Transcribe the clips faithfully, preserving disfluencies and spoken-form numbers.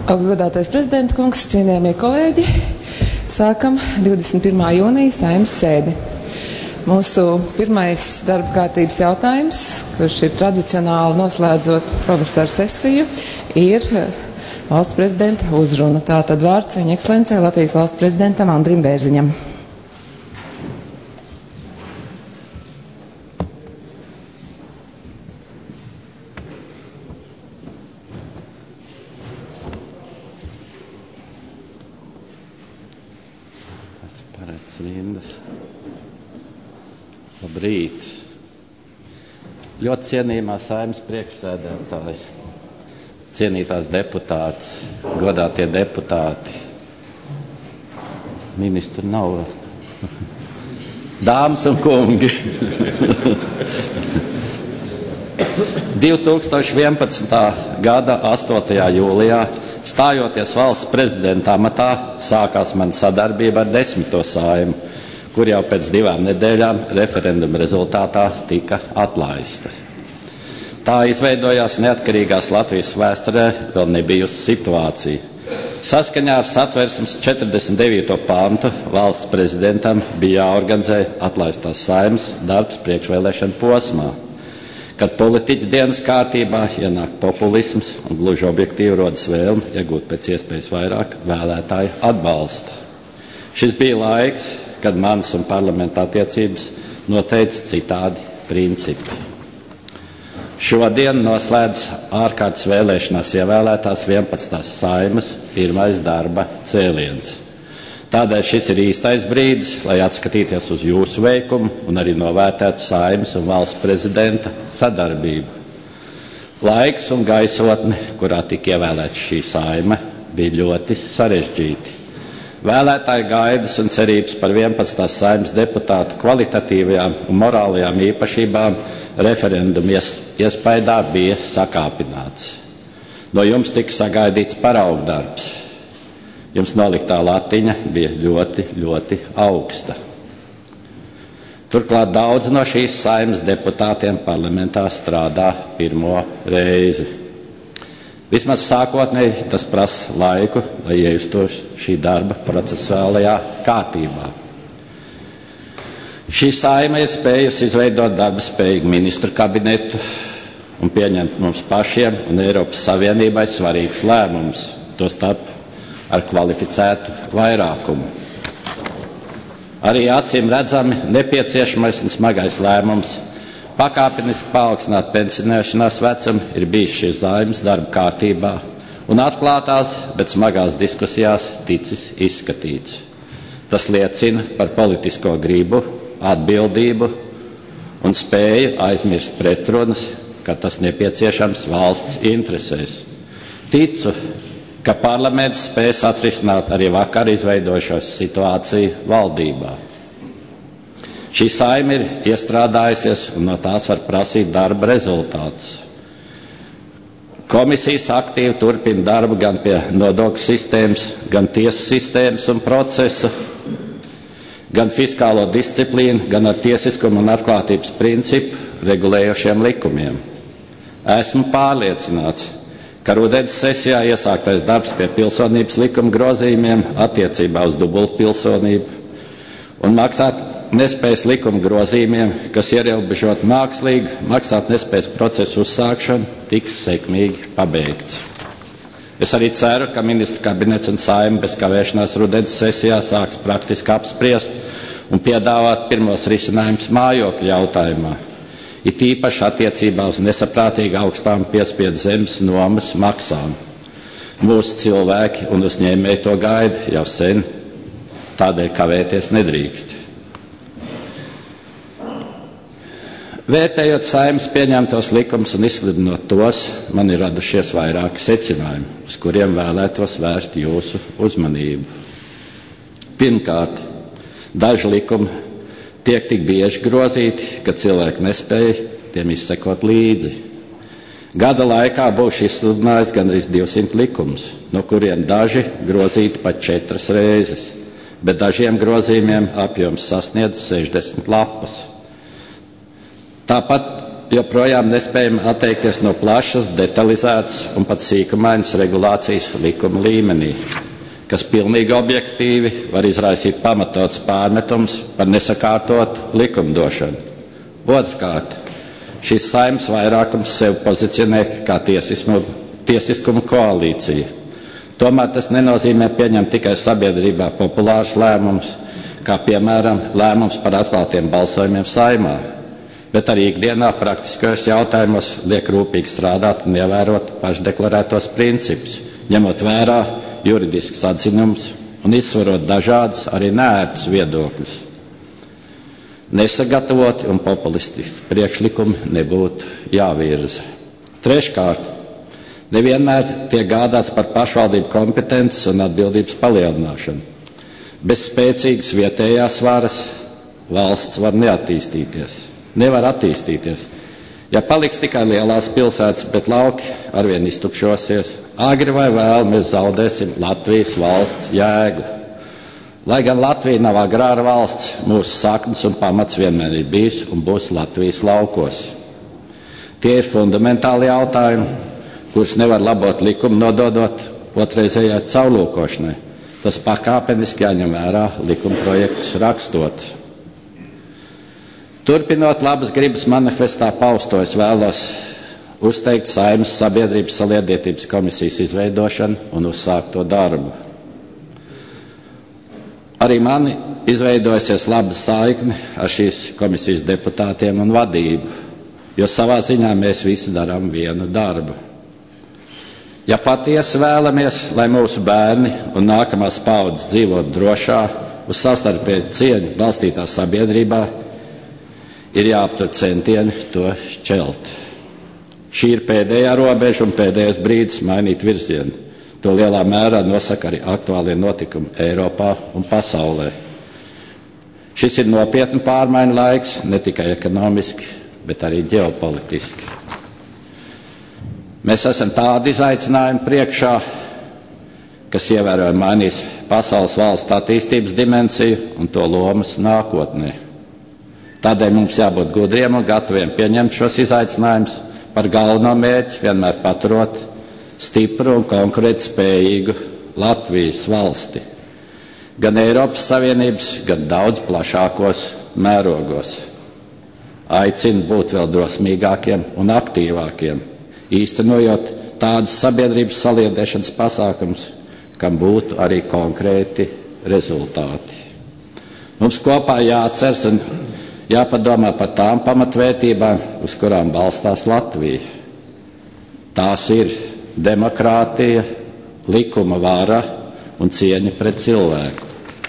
Augstgadātais prezidenta kungs, cienījamie kolēģi, sākam divdesmit pirmā jūnija Saeimas sēdi. Mūsu pirmais darba kārtības jautājums, kurš ir tradicionāli noslēdzot pavasara sesiju, ir valsts prezidenta uzruna. Tātad vārds viņa ekscelencei Latvijas valsts prezidentam Andrim Bērziņam. Rindas. Labrīt. Ļoti cienījamā Saeimas priekšsēdētāji, cienītās deputātes, godātie deputāti, ministru nav, dāmas un kungi. divtūkstoš vienpadsmitā gada astotajā jūlijā stājoties valsts prezidenta amatā, sākās mana sadarbība ar desmito Saeimu, kur jau pēc divām nedēļām referenduma rezultātā tika atlaista. Tā izveidojās neatkarīgās Latvijas vēsturē vēl nebijusi situācija. Saskaņā ar Satversmes četrdesmit devīto pantu valsts prezidentam bija jāorganizē atlaistās Saeimas darbs priekšvēlēšana posmā, kad politiķa dienas kārtībā ienāk populisms un gluži objektīvi rodas vēlme iegūt pēc iespējas vairāk vēlētāju atbalsta. Šis bija laiks, kad manas un parlamenta attiecības noteica citādi principi. Šodien noslēdz ārkārtas vēlēšanās ievēlētās vienpadsmitās Saeimas pirmais darba cēliens. Tādēļ šis ir īstais brīdis, lai atskatīties uz jūsu veikumu un arī novērtētu Saeimas un valsts prezidenta sadarbību. Laiks un gaisotne, kurā tika ievēlēta šī Saeima, bija ļoti sarežģīti. Vēlētāju gaidas un cerības par vienpadsmitās Saeimas deputātu kvalitatīvajām un morālajām īpašībām referenduma iespaidā bija sakāpināts. No jums tika sagaidīts paraugdarbs. Jums noliktā latiņa bija ļoti, ļoti augsta. Turklāt daudz no šīs Saeimas deputātiem parlamentā strādā pirmo reizi. Vismaz sākotnēji tas prasa laiku, lai iejustos šī darba procesuālajā kārtībā. Šī Saeima ir spējusi izveidot darba spējīgu ministru kabinetu un pieņemt mums pašiem un Eiropas Savienībai svarīgus lēmumus, tostarp ar kvalificētu vairākumu. Arī acīm redzami nepieciešamais un smagais lēmums pakāpeniski paaugstināt pensionēšanās vecumu ir bijis šīs Saeimas darba kārtībā un atklātās, bet smagās diskusijās ticis izskatīts. Tas liecina par politisko gribu, atbildību un spēju aizmirst pretrunas, ka tas nepieciešams valsts interesēs. Ticu, ka parlaments spēs atrisināt arī vakar izveidojušos situāciju valdībā. Šī Saeima ir iestrādājusies un no tās var prasīt darba rezultātus. Komisijas aktīvi turpina darbu gan pie nodokļu sistēmas, gan tiesu sistēmas un procesu, gan fiskālo disciplīnu, gan ar tiesiskumu un atklātības principu regulējošiem likumiem. Esmu pārliecināts, ka rudens sesijā iesāktais darbs pie pilsonības likuma grozījumiem attiecībā uz dubultpilsonību un maksāt nespējas likuma grozījumiem, kas ierobežot mākslīgu maksāt nespējas procesu uzsākšanu, tiks sekmīgi pabeigts. Es arī ceru, ka ministru kabinets un Saeima bez kavēšanās rudens sesijā sāks praktiski apspriest un piedāvāt pirmos risinājumus mājokļu jautājumā, it īpaši attiecībā uz nesaprātīgi augstām piespiedu zemes nomas maksām. Mūsu cilvēki un uzņēmēji to gaida jau sen, tādēļ kavēties nedrīkst. Vērtējot Saeimas pieņemtos likumus un izsludinot tos, man ir radušies vairāki secinājumi, uz kuriem vēlētos vērst jūsu uzmanību. Pirmkārt, daži likumi tiek tik bieži grozīti, ka cilvēki nespēja tiem izsekot līdzi. Gada laikā būs izsludinājis gandrīz divsimt likumus, no kuriem daži grozīti pat četras reizes, bet dažiem grozījumiem apjoms sasniedz sešdesmit lapas. Tāpat joprojām nespējam atteikties no plašas, detalizētas un pat sīkumainas regulācijas likuma līmenī, kas pilnīgi objektīvi var izraisīt pamatots pārmetums par nesakārtotu likumdošanu. Otrkārt, šis Saeimas vairākums sev pozicionē kā tiesismu, tiesiskumu koalīcija. Tomēr tas nenozīmē pieņemt tikai sabiedrībā populārus lēmumus, kā piemēram lēmums par atklātiem balsojumiem Saeimā, bet arī ikdienā praktiskajos jautājumos liek rūpīgi strādāt un ievērot pašdeklarētos principus, ņemot vērā juridiskus atziņumus un izsvarot dažādas arī neērtus viedokļus. Nesagatavoti un populistiski priekšlikumi nebūtu jāvirza. Treškārt, nevienmēr tiek gādāts par pašvaldību kompetences un atbildības palielināšanu. Bez spēcīgas vietējās varas valsts var neattīstīties, nevar attīstīties. Ja paliks tikai lielās pilsētas, bet lauki arvien iztukšosies, agri vai vēl mēs zaudēsim Latvijas valsts jēgu. Lai gan Latvija nav agrāra valsts, mūsu saknes un pamats vienmēr ir bijis un būs Latvijas laukos. Tie ir fundamentāli jautājumi, kurus nevar labot likumu nododot otrreizējai caurlūkošanai. Tas pakāpeniski jāņem vērā likuma projektus rakstot. Turpinot labas gribas manifestā pausto, es vēlos uzteikt Saeimas sabiedrības saliedētības komisijas izveidošanu un uzsākt to darbu. Arī mani izveidojusies laba saikne ar šīs komisijas deputātiem un vadību, jo savā ziņā mēs visi darām vienu darbu. Ja patiesi vēlamies, lai mūsu bērni un nākamās paudzes dzīvot drošā, uz savstarpēju cieņu balstītā sabiedrībā, ir jāaptur centieni to šķelt. Šī ir pēdējā robeža un pēdējais brīdis mainīt virzienu. To lielā mērā nosaka arī aktuālie notikumi Eiropā un pasaulē. Šis ir nopietni pārmaiņu laiks, ne tikai ekonomiski, bet arī ģeopolitiski. Mēs esam tādi izaicinājumi priekšā, kas ievērojami mainīs pasaules valstu attīstības dimensiju un to lomas nākotnē. Tādēļ mums jābūt gudriem un gataviem pieņemt šos izaicinājumus, par galveno mērķi vienmēr paturot stipru un konkurētspējīgu Latvijas valsti, gan Eiropas Savienības, gan daudz plašākos mērogos. Aicinu būt vēl drosmīgākiem un aktīvākiem, īstenojot tādas sabiedrības saliedēšanas pasākums, kam būtu arī konkrēti rezultāti. Mums kopā jāatceras un jāpadomā par tām pamatvērtībām, uz kurām balstās Latvija. Tās ir demokrātija, likuma vara un cieņa pret cilvēku.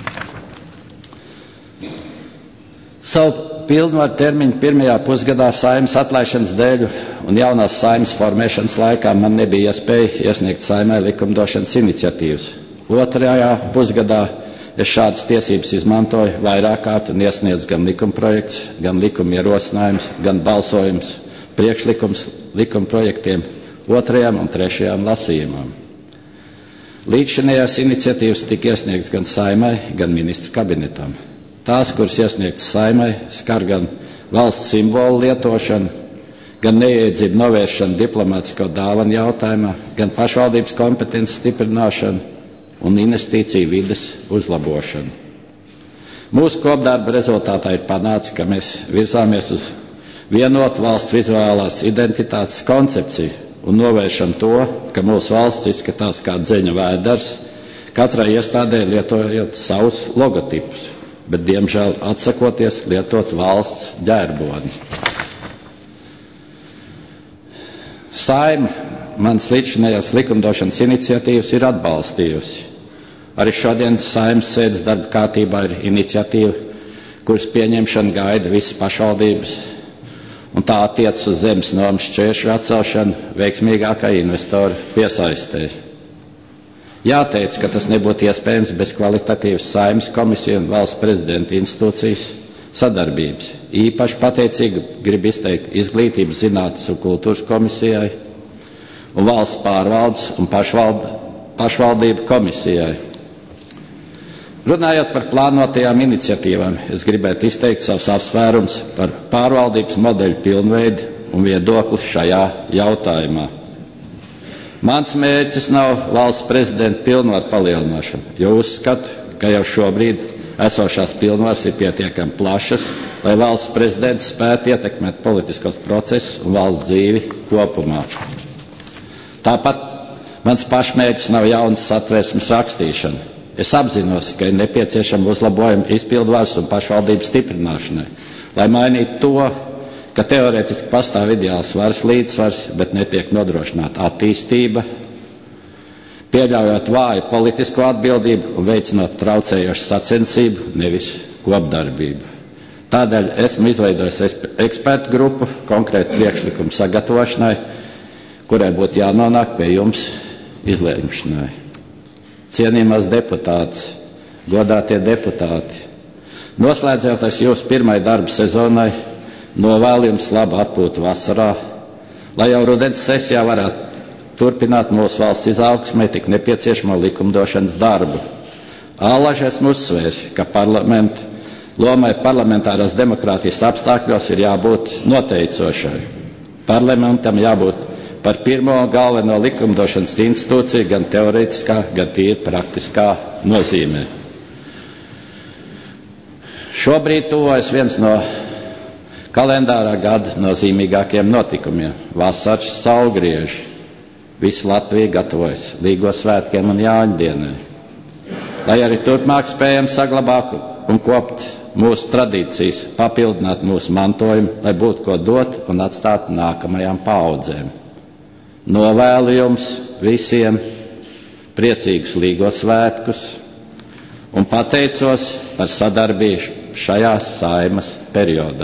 Savu pilnvaru termiņu pirmajā pusgadā Saeimas atlaišanas dēļ un jaunās Saeimas formēšanas laikā man nebija iespēja iesniegt Saeimai likumdošanas iniciatīvas. Otrajā pusgadā es šādas tiesības izmantoju vairāk kārt un iesniedzu gan likumprojekts, gan likuma ierosinājums, gan balsojums, priekšlikums likumprojektiem otrajām un trešajām lasījumam. Līdzšinējās iniciatīvas tika iesniegtas gan Saeimai, gan ministru kabinetam. Tās, kuras iesniegtas Saeimai, skar gan valsts simbolu lietošanu, gan neiedzību novēršanu diplomātisko dāvanu jautājumā, gan pašvaldības kompetences stiprināšanu un investīciju vides uzlabošanu. Mūsu kopdarba rezultātā ir panācis, ka mēs virzāmies uz vienotu valsts vizuālās identitātes koncepciju un novēršam to, ka mūsu valsts izskatās kā dzeņa vēders, katrai iestādē lietojot savus logotipus, bet diemžēl atsakoties lietot valsts ģērboni. Saeima manas līdzinējās likumdošanas iniciatīvas ir atbalstījusi. Arī šodien Saeimas sēdes darba kārtībā ir iniciatīva, kuras pieņemšana gaida visas pašvaldības, un tā attiecas uz zemes normas šķēršļu atcelšanu veiksmīgākai investoru piesaistē. Jāteic, ka tas nebūtu iespējams bez kvalitatīvas Saeimas komisiju un valsts prezidenta institūcijas sadarbības. Īpaši pateicīgi grib izteikt Izglītības, zinātnes un kultūras komisijai un valsts pārvaldes un pašvald, pašvaldību komisijai. Runājot par plānotajām iniciatīvām, es gribētu izteikt savus apsvērums par pārvaldības modeļu pilnveidu un viedokli šajā jautājumā. Mans mērķis nav valsts prezidenta pilnvaru palielināšana, jo uzskatu, ka jau šobrīd esošās pilnvaras ir pietiekami plašas, lai valsts prezidents spētu ietekmēt politiskos procesus un valsts dzīvi kopumā. Tāpat mans pašmērķis nav jaunas satversmes rakstīšana. Es apzinos, ka ir nepieciešama uzlabojuma izpildvaras un pašvaldības stiprināšanai, lai mainītu to, ka teorētiski pastāv ideāls varas līdzsvars, bet netiek nodrošināta attīstība, pieļaujot vāju politisko atbildību un veicinot traucējošu sacensību, nevis kopdarbību. Tādēļ esmu izveidojis ekspertu grupu konkrētu priekšlikumu sagatavošanai, kurai būtu jānonāk pie jums izlēmšanai. Cienījamās deputātes, godātie deputāti, noslēdzoties jūsu pirmai darba sezonai, novēlu jums labu atpūtu vasarā, lai jau rudens sesijā varētu turpināt mūsu valsts izaugsmē tik nepieciešamo likumdošanas darbu. Ālaži esmu uzsvērs, ka parlamenta lomai parlamentārās demokrātijas apstākļos ir jābūt noteicošai. Parlamentam jābūt par pirmo galveno likumdošanas institūciju gan teorētiskā, gan tīri praktiskā nozīmē. Šobrīd tuvojas viens no kalendārā gada nozīmīgākiem notikumiem – vasaras saulgrieži. Visa Latvija gatavojas Līgo svētkiem un Jāņdienai. Lai arī turpmāk spējam saglabāt un kopt mūsu tradīcijas, papildināt mūsu mantojumu, lai būtu ko dot un atstāt nākamajām paaudzēm. Novēlu jums visiem priecīgus Līgo svētkus un pateicos par sadarbību šajā Saeimas periodā.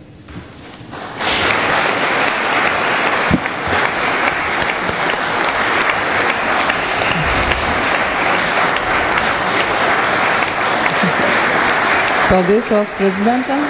Paldies valsts prezidentam.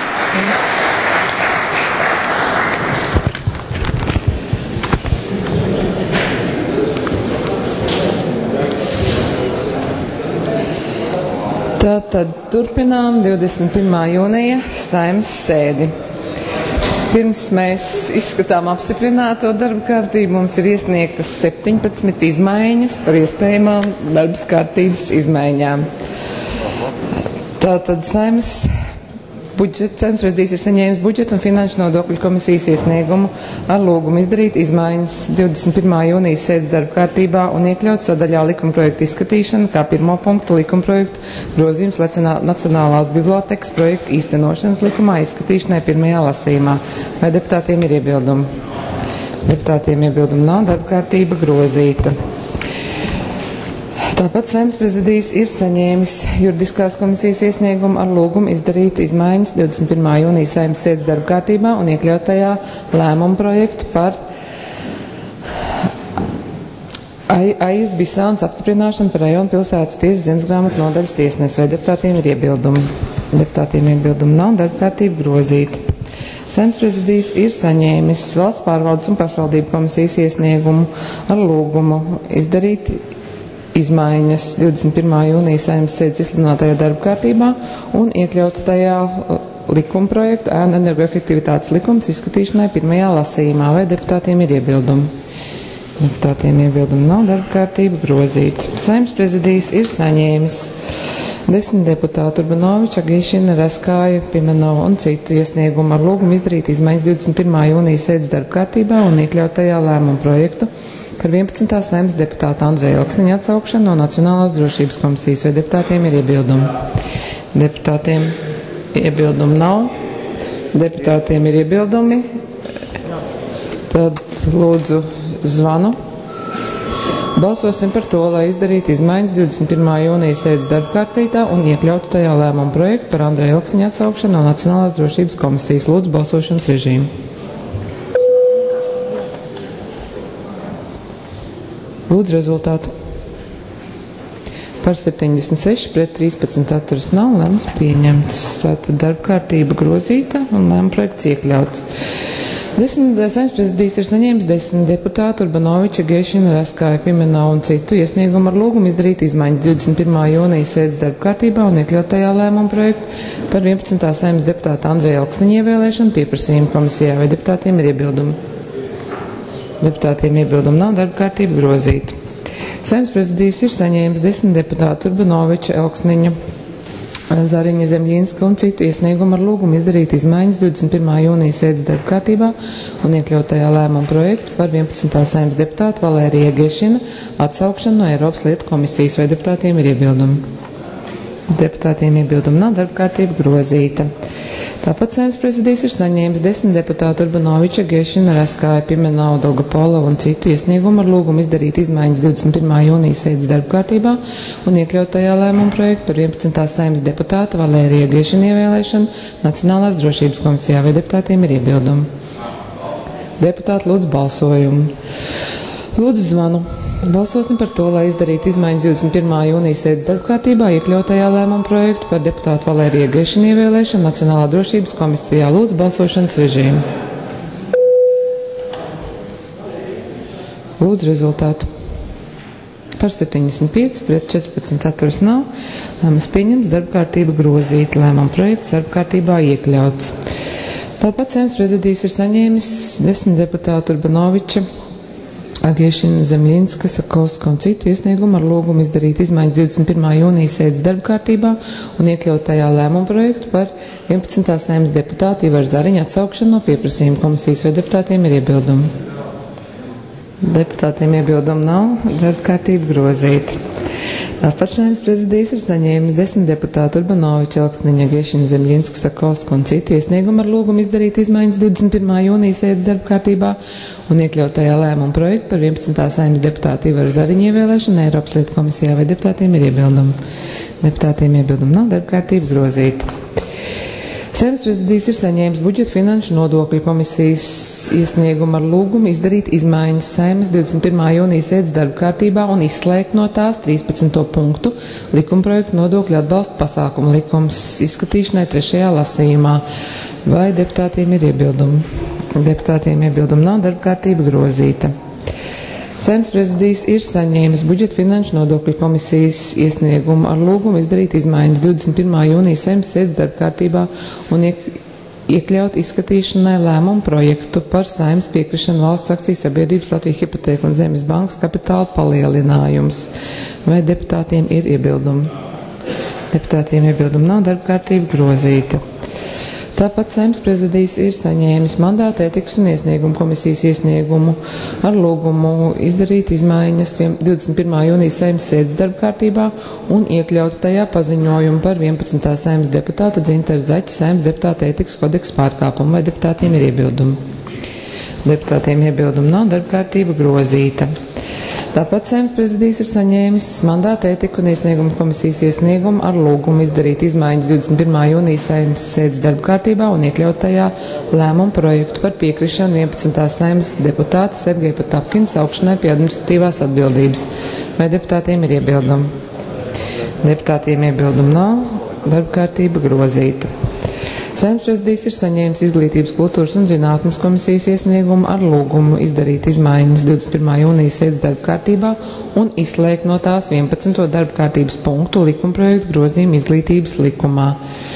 Tātad turpinām divdesmit pirmā jūnija Saeimas sēdi. Pirms mēs izskatām apstiprināto darba kārtību, mums ir iesniegtas septiņpadsmit izmaiņas par iespējamām darbas kārtības izmaiņām. Tātad Saeimas Saeimas prezidijs ir saņēmis budžeta un finanšu nodokļu komisijas iesniegumu ar lūgumu izdarīt izmaiņas divdesmit pirmā jūnijas sēdes darba kārtībā un iekļaut sadaļā likumprojektu izskatīšanu kā pirmo punktu likumprojektu grozījums Nacionālās bibliotekas projektu īstenošanas likumā izskatīšanai pirmajā lasījumā. Vai deputātiem ir iebildumi? Deputātiem iebildumi nav, darba kārtība grozīta. Tāpat Saeimas prezidijs ir saņēmis juridiskās komisijas iesniegumu ar lūgumu izdarīt izmaiņas divdesmit pirmā jūnija Saeimas sēdes darba kārtībā un iekļaut tajā lēmumu projektu par Aijas Bisānas apstiprināšanu par rajonu pilsētas tiesas zemesgrāmatu nodaļas tiesnesi. Vai deputātiem ir iebildumi? Deputātiem iebildumi nav, darba kārtība grozīta. Saeimas prezidijs ir saņēmis valsts pārvaldes un pašvaldību komisijas iesniegumu ar lūgumu izdarīt izmaiņas divdesmit pirmā jūnija Saeimas sēdes izsludinātajā darba kārtībā un iekļaut tajā likumprojektu ēnu energoefektivitātes likums izskatīšanai pirmajā lasījumā. Vai deputātiem ir iebildumi? Deputātiem iebildumi nav, darba kārtība grozīta. Saeimas prezidijs ir saņēmis desmit deputātu Urbanoviča, Gīšina, Raskāja, Pimenova un citu iesniegumu ar lūgumu izdarīt izmaiņas divdesmit pirmā jūnija sēdes darba kārtībā un iekļaut tajā lēmumu projektu par vienpadsmitā Saeimas deputāta Andreja Elksniņa atsaukšanu no Nacionālās drošības komisijas. Vai deputātiem ir iebildumi? Deputātiem iebildumi nav. Deputātiem ir iebildumi. Tad lūdzu zvanu. Balsosim par to, lai izdarītu izmaiņas divdesmit pirmā jūnija sēdes darba kārtībā un iekļautu tajā lēmumu projektu par Andreja Elksniņa atsaukšanu no Nacionālās drošības komisijas. Lūdzu balsošanas režīmu. Lūdzu rezultātu. Par septiņdesmit seši pret trīspadsmit atturas nav, lēmums pieņemts. Tātad darba kārtība grozīta un lēmuma projekts iekļauts. Desmit Saeimas prezidijs ir saņēmis desmit deputātu Urbanoviča, Gešina, Raskāja, Pimenā un citu iesniegumu ar lūgumu izdarīt izmaiņas divdesmit pirmā jūnija sēdes darba kārtībā un iekļaut tajā lēmumu projektu par vienpadsmitā Saeimas deputāta Andreja Elksniņa ievēlēšanu pieprasījumu komisijā. Vai deputātiem ir iebildumi? Deputātiem iebildumi nav, darba kārtība grozīta. Saeimas prezidijs ir saņēmis desmit deputātu Urbanoviča, Elksniņa, Zariņa, Zemļinska un citu iesniegumu ar lūgumu izdarīt izmaiņas divdesmit pirmā jūnija sēdes darba kārtībā un iekļaut tajā lēmumu projektu par vienpadsmitā Saeimas deputātu Valērija Gešina atsaukšanu no Eiropas lietu komisijas. Vai deputātiem ir iebildumi? Deputātiem iebildumi nav, darba kārtība grozīta. Tāpat Saeimas prezidijs ir saņēmis desmit deputātu Urbanoviča, Gešina, Raskāja, Pimenā, Dolgopola un citu iesniegumu ar lūgumu izdarīt izmaiņas divdesmit pirmā jūnija sēdes darba kārtībā un iekļaut tajā lēmumu projektu par vienpadsmitā Saeimas deputāta Valērija Gešina ievēlēšanu Nacionālās drošības komisijā. Vai deputātiem ir iebildumi? Deputāti lūdzu balsojumu. Lūdzu zvanu. Balsosim par to, lai izdarītu izmaiņas divdesmit pirmā jūnija sēdes darba kārtībā, iekļautajā lēmumu projektu par deputātu Valērija Gešina ievēlēšanu Nacionālā drošības komisijā. Lūdzu balsošanas režīmu. Lūdzu rezultātu. Par septiņdesmit pieci, pret četrpadsmit atturas nav. Lēmums pieņemts, darba kārtība grozīta, lēmuma projekts darba kārtībā iekļauts. Tāpat Saeimas prezidijs ir saņēmis desmit deputātu Urbanoviča, Gešina, Zemļinska, Sakovska un citu iesniegumu ar lūgumu izdarīt izmaiņas divdesmit pirmā jūnija sēdes darba kārtībā un iekļaut tajā lēmumu projektu par vienpadsmitā Saeimas deputātu Ivaru Zariņu atsaukšanu no pieprasījuma komisijas. Vai deputātiem ir iebildumi? Deputātiem iebildumi nav, darba kārtība grozīta. Tāpat Saeimas prezidijs ir saņēmis desmit deputātu Urbanoviča, Elksniņa, Gešina, Zemļinska, Sakovska un citu iesniegumu ar lūgumu izdarīt izmaiņas divdesmit pirmā jūnija sēdes darba kārtībā un iekļaut tajā lēmumu projektu par vienpadsmitā Saeimas deputātu Ivaru Zariņu ievēlēšanu Eiropas lietu komisijā. Vai deputātiem ir iebildumi? Deputātiem iebildumi nav, darba kārtība grozīta. Saeimas prezidijs ir saņēmis budžeta finanšu nodokļu komisijas iesniegumu ar lūgumu izdarīt izmaiņas Saeimas divdesmit pirmā jūnija sēdes darba kārtībā un izslēgt no tās trīspadsmito punktu likumprojektu nodokļu atbalsta pasākumu likums izskatīšanai trešajā lasījumā. Vai deputātiem ir iebildumi? Deputātiem iebildumi nav, darba kārtība grozīta. Saeimas prezidijs ir saņēmis budžeta finanšu nodokļu komisijas iesniegumu ar lūgumu izdarīt izmaiņas divdesmit pirmā jūnija Saeimas sēdes darba kārtībā un iek iekļaut izskatīšanai lēmumu projektu par Saeimas piekrišanu valsts akciju sabiedrības Latvijas Hipotēku un Zemes bankas kapitāla palielinājums. Vai deputātiem ir iebildumi? Deputātiem iebildumi nav, darba kārtība grozīta. Tāpat Saeimas prezidijs ir saņēmis mandāta ētikas un iesniegumu komisijas iesniegumu ar lūgumu izdarīt izmaiņas divdesmit pirmā jūnija Saeimas sēdes darba kārtībā un iekļaut tajā paziņojumu par vienpadsmitā Saeimas deputāta Dzintara Zaķa Saeimas deputāta ētikas kodeksa pārkāpumu. Vai deputātiem ir iebildumi? Deputātiem iebildumi nav, darba kārtība grozīta. Tāpat Saeimas prezidijs ir saņēmis mandāta ētiku un iesniegumu komisijas iesniegumu ar lūgumu izdarīt izmaiņas divdesmit pirmā jūnija Saeimas sēdes darba kārtībā un iekļaut tajā lēmumu projektu par piekrišanu vienpadsmitā Saeimas deputāta Sergeja Potapkina saukšanai pie administratīvās atbildības. Vai deputātiem ir iebildumi? Deputātiem iebildumi nav, darba kārtība grozīta. Saeimas prezidijs ir saņēmis Izglītības, kultūras un zinātnes komisijas iesniegumu ar lūgumu izdarīt izmaiņas divdesmit pirmā jūnija sēdes darba kārtībā un izslēgt no tās vienpadsmito darba kārtības punktu likumprojektu grozījumu izglītības likumā.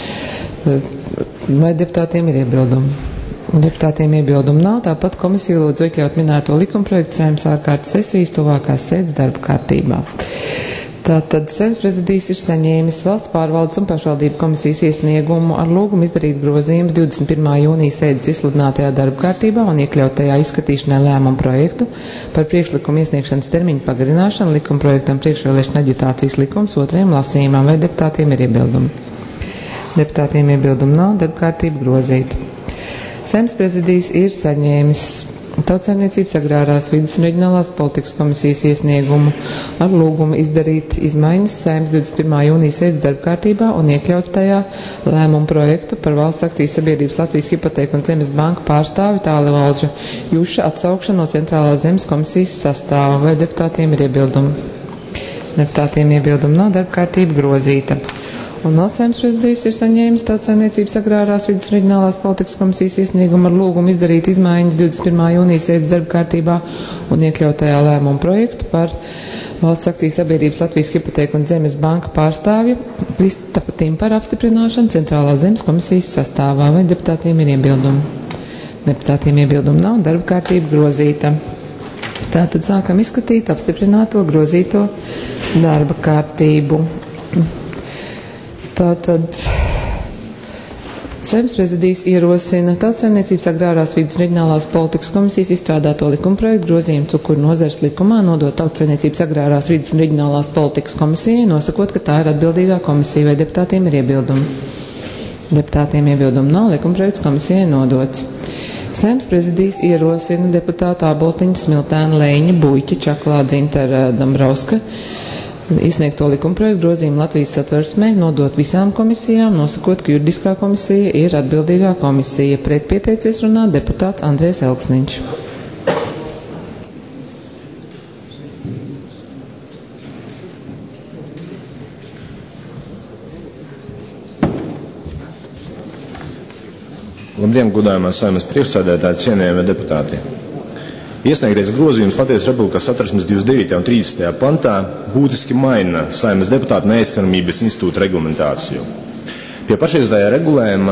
Vai deputātiem ir iebildumi? Deputātiem iebildumi nav, tāpat komisija lūdzu iekļaut minēto likumprojektu Saeimas ārkārtas sesijas tuvākās sēdes darba kārtībā. Tātad Saeimas prezidijs ir saņēmis Valsts pārvaldes un pašvaldību komisijas iesniegumu ar lūgumu izdarīt grozījumus divdesmit pirmā jūnija sēdes izsludinātajā darba kārtībā un iekļaut tajā izskatīšanai lēmumu projektu par priekšlikumu iesniegšanas termiņu pagarināšanu likumprojektam priekšvēlēšana aģitācijas likums otrajam lasījumam. Vai deputātiem ir iebildumi? Deputātiem iebildumi nav, darba kārtība grozīta. Saeimas prezidijs ir saņēmis Tautsaimniecības, agrārās vides un reģionālās politikas komisijas iesniegumu ar lūgumu izdarīt izmaiņas Saeimas divdesmit pirmā jūnija sēdes darba kārtībā un iekļaut tajā lēmumu projektu par valsts akciju sabiedrības Latvijas Hipotēku un Zemes banku pārstāvi Tālivalža Juša atsaukšanu no Centrālās zemes komisijas sastāva. Vai deputātiem ir iebildumi? Deputātiem iebildumi nav, darba kārtība grozīta. Un no Saeimas prezidijas ir saņēmis Tautsaimniecības agrārās vidas un reģionālās politikas komisijas iesniegumu ar lūgumu izdarīt izmaiņas divdesmit pirmā jūnija sēdes darba kārtībā un iekļautajā lēmumu projektu par valsts akciju sabiedrības Latvijas Hipotēku un Zemes banka pārstāvju Kristapu Timparu apstiprināšanu Centrālās zemes komisijas sastāvā. Vai deputātiem ir iebildumi? Deputātiem iebildumi nav, darba kārtība grozīta. Tātad sākam izskatīt apstiprināto grozīto darba kārtību. Tātad Saeimas prezidijas ierosina Tautsaimniecības agrārās vidas un reģionālās politikas komisijas izstrādāto likumprojektu grozījumu cukuru nozares likumā nodot Tautsaimniecības agrārās vidas un reģionālās politikas komisijai, nosakot, ka tā ir atbildīgā komisija. Vai deputātiem ir iebildumi? Deputātiem iebildumi nav, likumprojekts komisijai nodots. Saeimas prezidijas ierosina deputāta Āboltiņa, Smiltēna, Leiņa, Buļķa, Čaklā, Dzintara, Dambrauska izsniegto likumprojektu grozījumu Latvijas Satversmē nodot visām komisijām, nosakot, ka juridiskā komisija ir atbildīgā komisija. Pret pieteicies runā deputāts Andrejs Elksniņš. Labdien, godājumā Saeimas priekšsēdētāji, cienījamie deputāti! Iesniegtais grozījums Latvijas Republikas Satversmes divdesmit devītajā un trīsdesmitajā pantā būtiski maina Saeimas deputātu neaizskaramības institūta reglamentāciju. Pie pašreizējā regulējuma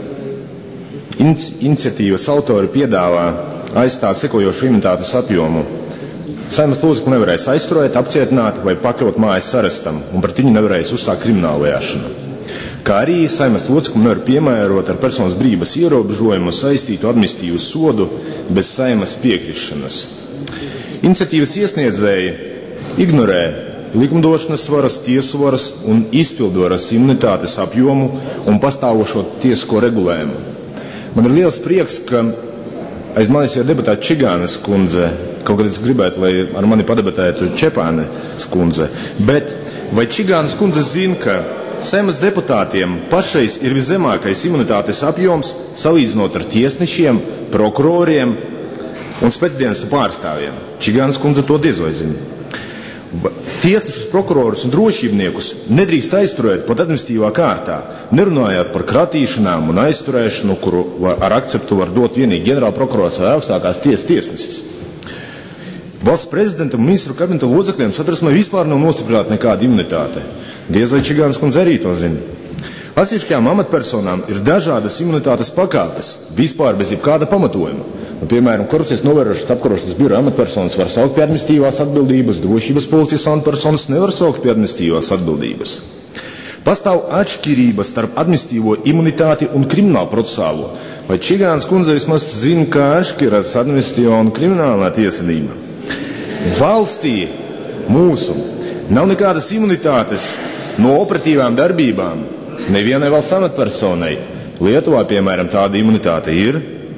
iniciatīvas autori piedāvā aizstāt sekojošu imunitātes apjomu. Saeimas locekli nevarēs aizturēt, apcietināt vai pakļaut mājas arestam, un pret viņu nevarēs uzsākt kriminālu vajāšanu. Kā arī Saeimas loceklim nevar piemērot ar personas brīvības ierobežojumu saistītu administratīvu sodu bez Saeimas piekrišanas. Iniciatīvas iesniedzēji ignorē likumdošanas varas, tiesu varas un izpildvaras imunitātes apjomu un pastāvošo tiesisko regulējumu. Man ir liels prieks, ka aiz manis ir deputāta Čigānes kundze, kaut kad es gribētu, lai ar mani padebatētu Čepānes kundze, bet vai Čigānes kundze zina, ka Saeimas deputātiem pašreiz ir viszemākais imunitātes apjoms salīdzinot ar tiesnešiem, prokuroriem un spēcdienestu pārstāvjiem? Čigānes kundze to diez vai zina. Tiesnešus, prokurorus un drošībniekus nedrīkst aizturēt pat administratīvā kārtā, nerunājot par kratīšanām un aizturēšanu, kuru ar akceptu var dot vienīgi ģenerālprokurors vai augstākās tiesas tiesnesis. Valsts prezidenta un ministru kabineta locekļiem Satversmē vispār nav nostiprināta nekāda imunitāte. Diez vai Čigānes kundze arī to zina. Atsevišķām amatpersonām ir dažādas imunitātes pakāpes, vispār bez jebkāda pamatojuma. Un, piemēram, korupcijas novēršanas apkarošanas biroja amatpersonas var saukt pie administratīvās atbildības, drošības policijas amatpersonas nevar saukt pie administratīvās atbildības. Pastāv atšķirības starp administratīvo imunitāti un kriminālu procesālo. Vai Čigānes kundze vismaz zina, kā atšķiras administratīvā un kriminālā tiesvedība? Valstī mūsu nav nekādas imunitātes no operatīvām darbībām nevienai valsts amatpersonai. Lietuvā, piemēram, tāda imunitāte ir.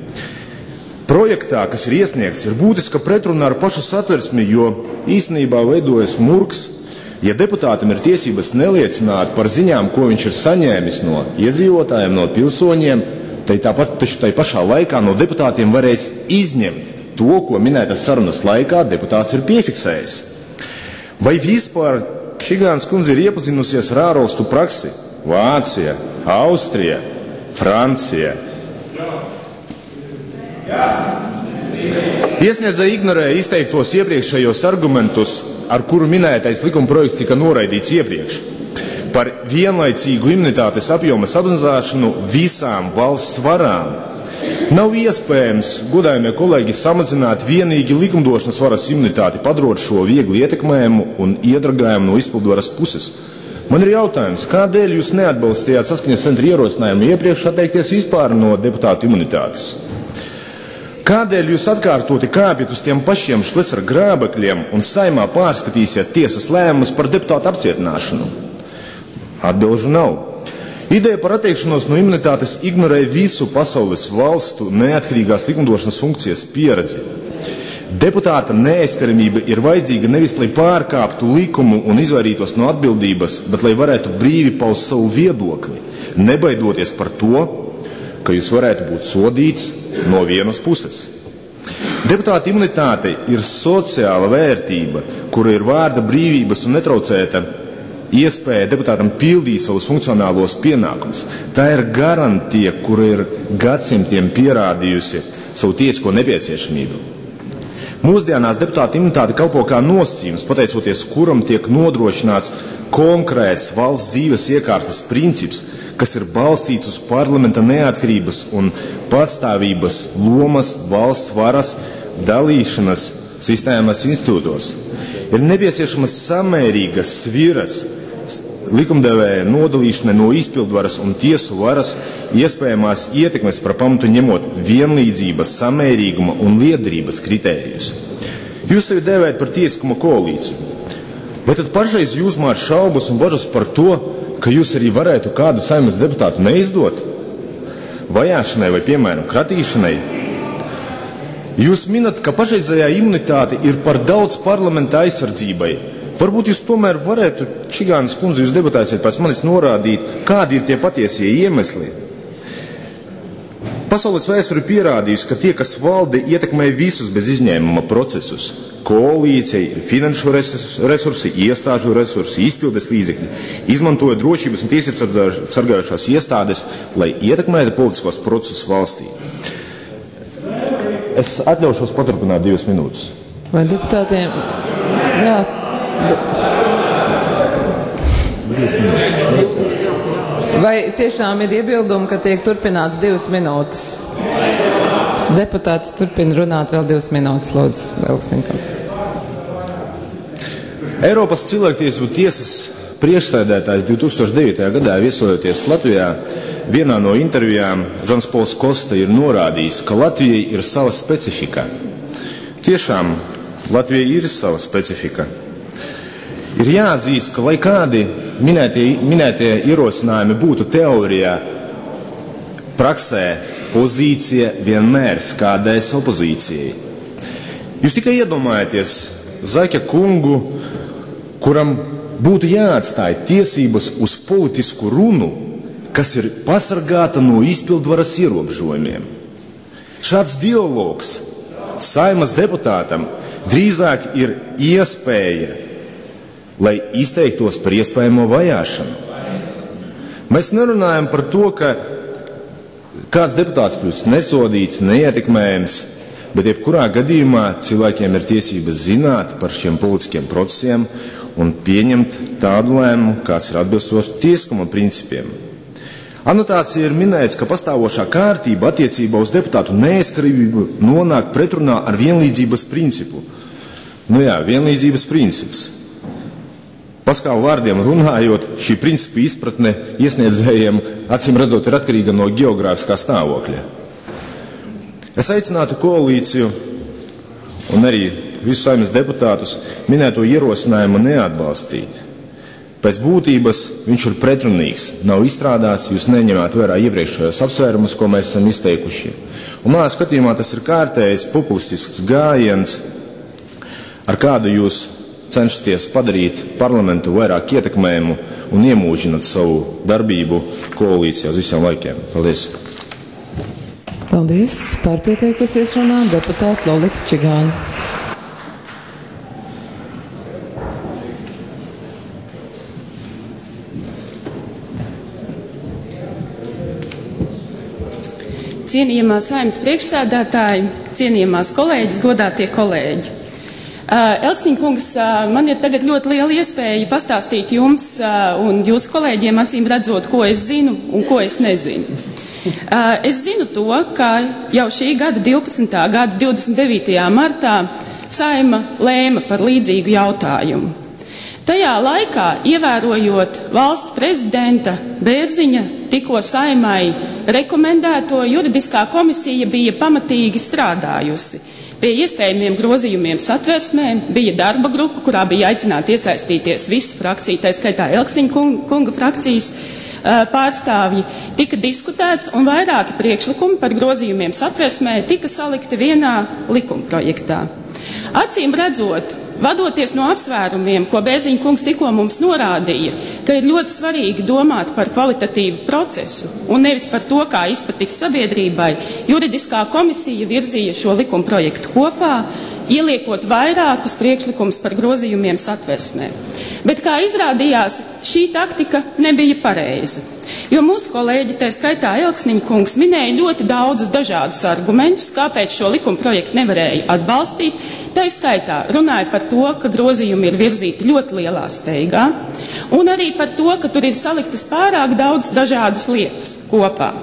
Projektā, kas ir iesniegts, ir būtiska pretruna ar pašu Satversmi, jo īstenībā veidojas murgs, ja deputātam ir tiesības neliecināt par ziņām, ko viņš ir saņēmis no iedzīvotājiem, no pilsoņiem, tai tāpat taču tai pašā laikā no deputātiem varēs izņemt to, ko minētas sarunas laikā deputāts ir piefiksējis. Vai vispār Čigānes kundze ir iepazinusies ar ārvalstu praksi? Vācija, Austrija, Francija. Iesniedzēji ignorēja izteiktos iepriekšējos argumentus, ar kuru minētais likumprojekts tika noraidīts iepriekš, par vienlaicīgu imunitātes apjoma samazināšanu visām valsts varām. Nav iespējams, godājumie kolēģi, samazināt vienīgi likumdošanas varas imunitāti, padarot šo viegli ietekmējumu un iedragājumu no izpildvaras puses. Man ir jautājums, kādēļ jūs neatbalstījāt saskaņas centra ierosinājumu iepriekš atteikties vispār no deputātu imunitātes? Kādēļ jūs atkārtoti kāpjat uz tiem pašiem šlecera grābekļiem un Saeimā pārskatīsiet tiesas lēmumus par deputātu apcietināšanu? Atbilžu nav. Ideja par atteikšanos no imunitātes ignorē visu pasaules valstu neatkarīgās likumdošanas funkcijas pieredzi. Deputāta neaizskaramība ir vajadzīga nevis, lai pārkāptu likumu un izvairītos no atbildības, bet lai varētu brīvi paust savu viedokli, nebaidoties par to, ka jūs varētu būt sodīts no vienas puses. Deputāta imunitāte ir sociāla vērtība, kura ir vārda brīvības un netraucēta iespēja deputātam pildīt savus funkcionālos pienākumus. Tā ir garantija, kura ir gadsimtiem pierādījusi savu tiesisko nepieciešamību. Mūsdienās deputāta imunitāte kalpo kā nosacījums, pateicoties kuram tiek nodrošināts konkrēts valsts dzīves iekārtas princips, kas ir balstīts uz parlamenta neatkarības un patstāvības lomas valsts varas dalīšanas sistēmas institūtos. Ir nepieciešamas samērīgas sviras likumdevēja nodalīšana no izpildvaras un tiesu varas iespējamās ietekmes par pamatu ņemot vienlīdzības, samērīguma un liederības kritērijus. Jūs sevi dēvējat par tiesiskuma koalīciju. Vai tad pašreiz jūs māc šaubas un bažas par to, ka jūs arī varētu kādu Saeimas deputātu neizdot? Vajāšanai vai, piemēram, kratīšanai? Jūs minat, ka pašreizējā imunitāte ir par daudz parlamenta aizsardzībai. Varbūt jūs tomēr varētu, Čigānas kundze, jūs debatēsiet pēc manis norādīt, kādi ir tie patiesie iemesli. Pasaules vēsture ir pierādījusi, ka tie, kas valdi, ietekmē visus bez izņēmuma procesus. Koalīcija, finanšu resursi, iestāžu resursi, izpildes līdzekļi, izmantoja drošības un tiesības sargājušās iestādes, lai ietekmētu politiskos procesus valstī. Es atļaušos paturpināt divas minūtes. Vai deputātiem? Jā. Vai tiešām ir iebildumi, ka tiek turpināts divas minūtes? Deputāts turpina runāt vēl divas minūtes, lūdzu, Elksniņkals. Eiropas cilvēktiesību tiesas priekšsēdētājs divi tūkstoši devītajā gadā viesojoties Latvijā, vienā no intervijām Žans Pols Kosta ir norādījis, ka Latvijai ir sava specifika. Tiešām, Latvijai ir sava specifika. Ir jāatzīst, ka lai kādi minētie, minētie ierosinājumi būtu teorijā, praksē pozīcija vienmēr skādēs opozīcijai. Jūs tikai iedomājieties Zaķa kungu, kuram būtu jāatstāj tiesības uz politisku runu, kas ir pasargāta no izpildvaras ierobežojumiem. Šāds dialogs Saeimas deputātam drīzāk ir iespēja, lai izteiktos par iespējamo vajāšanu. Mēs nerunājam par to, ka kāds deputāts kļūst nesodīts, neietekmējams, bet jebkurā gadījumā cilvēkiem ir tiesības zināt par šiem politiskiem procesiem un pieņemt tādu lēmumu, kāds ir atbilstošs tiesiskuma principiem. Anotācija ir minēts, ka pastāvošā kārtība attiecībā uz deputātu neaizskarību nonāk pretrunā ar vienlīdzības principu. Nu jā, vienlīdzības princips. Paskālu vārdiem runājot, šī principa izpratne iesniedzējiem acīm redzot ir atkarīga no geogrāfiskā stāvokļa. Es aicinātu koalīciju un arī visus Saeimas deputātus minēto ierosinājumu neatbalstīt. Pēc būtības viņš ir pretrunīgs, nav izstrādāts, jūs neņemāt vērā iepriekšējos apsvērumus, ko mēs esam izteikuši. Un manā skatījumā tas ir kārtējs populistisks gājiens, ar kādu jūs cenšaties padarīt parlamentu vairāk ietekmējumu un iemūžināt savu darbību koalīcijā uz visiem laikiem. Paldies! Paldies! Pārpieteikusies runāt deputāta Lolita Čigāna. Cienījamā Saeimas priekšsēdētāji, cienījamās kolēģis, godātie kolēģi. Elksniņa kungs, man ir tagad ļoti liela iespēja pastāstīt jums un jūsu kolēģiem, acīm redzot, ko es zinu un ko es nezinu. Es zinu to, ka jau šī gada divpadsmitā gada divdesmit devītajā martā Saeima lēma par līdzīgu jautājumu. Tajā laikā, ievērojot valsts prezidenta Bērziņa tikko Saeimai rekomendēto, juridiskā komisija bija pamatīgi strādājusi. Pie iespējamiem grozījumiem satversmē bija darba grupa, kurā bija aicināti iesaistīties visu frakciju, tā skaitā Elksniņa kunga frakcijas pārstāvji. Tika diskutēts un vairāki priekšlikumi par grozījumiem satversmē tika salikti vienā likumprojektā. Acīm redzot, vadoties no apsvērumiem, ko Bērziņa kungs tikko mums norādīja, ka ir ļoti svarīgi domāt par kvalitatīvu procesu un nevis par to, kā izpatikt sabiedrībai, juridiskā komisija virzīja šo likumprojektu kopā, ieliekot vairākus priekšlikumus par grozījumiem Satversmē. Bet, kā izrādījās, šī taktika nebija pareiza, jo mūsu kolēģi, tā skaitā Elksniņa kungs, minēja ļoti daudzus dažādus argumentus, kāpēc šo likuma projektu nevarēja atbalstīt. Tā skaitā runāja par to, ka grozījumi ir virzīti ļoti lielā steigā, un arī par to, ka tur ir saliktas pārāk daudz dažādas lietas kopā.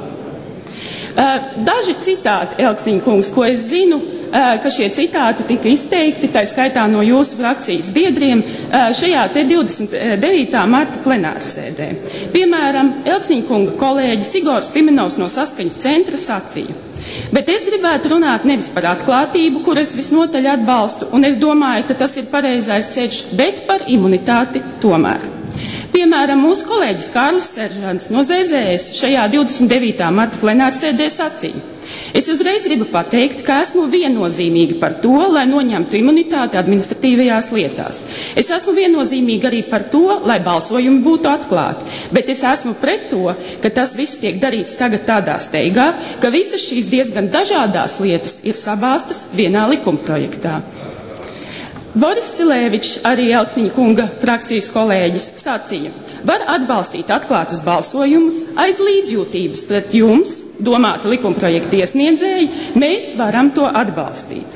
Daži citāti, Elksniņa kungs, ko es zinu, ka šie citāti tika izteikti, tā skaitā no jūsu frakcijas biedriem, šajā te divdesmit devītā marta plenārsēdē. Piemēram, Elksniņa kunga kolēģis Igors Pimenovs no Saskaņas centra sacīja: bet es gribētu runāt nevis par atklātību, kur es visnotaļ atbalstu, un es domāju, ka tas ir pareizais ceļš, bet par imunitāti tomēr. Piemēram, mūsu kolēģis Kārlis Seržants no Z Z S šajā divdesmit devītā marta plenārsēdē sacīja: es uzreiz gribu pateikt, ka esmu viennozīmīgi par to, lai noņemtu imunitāti administratīvajās lietās. Es esmu viennozīmīgi arī par to, lai balsojumi būtu atklāti, bet es esmu pret to, ka tas viss tiek darīts tagad tādā steigā, ka visas šīs diezgan dažādās lietas ir sabāstas vienā likumprojektā. Boris Cilēvičs, arī Elksniņa kunga frakcijas kolēģis, sacīja: var atbalstīt atklātus balsojumus aiz līdzjūtības pret jums, domāta likumprojekta iesniedzēji, mēs varam to atbalstīt.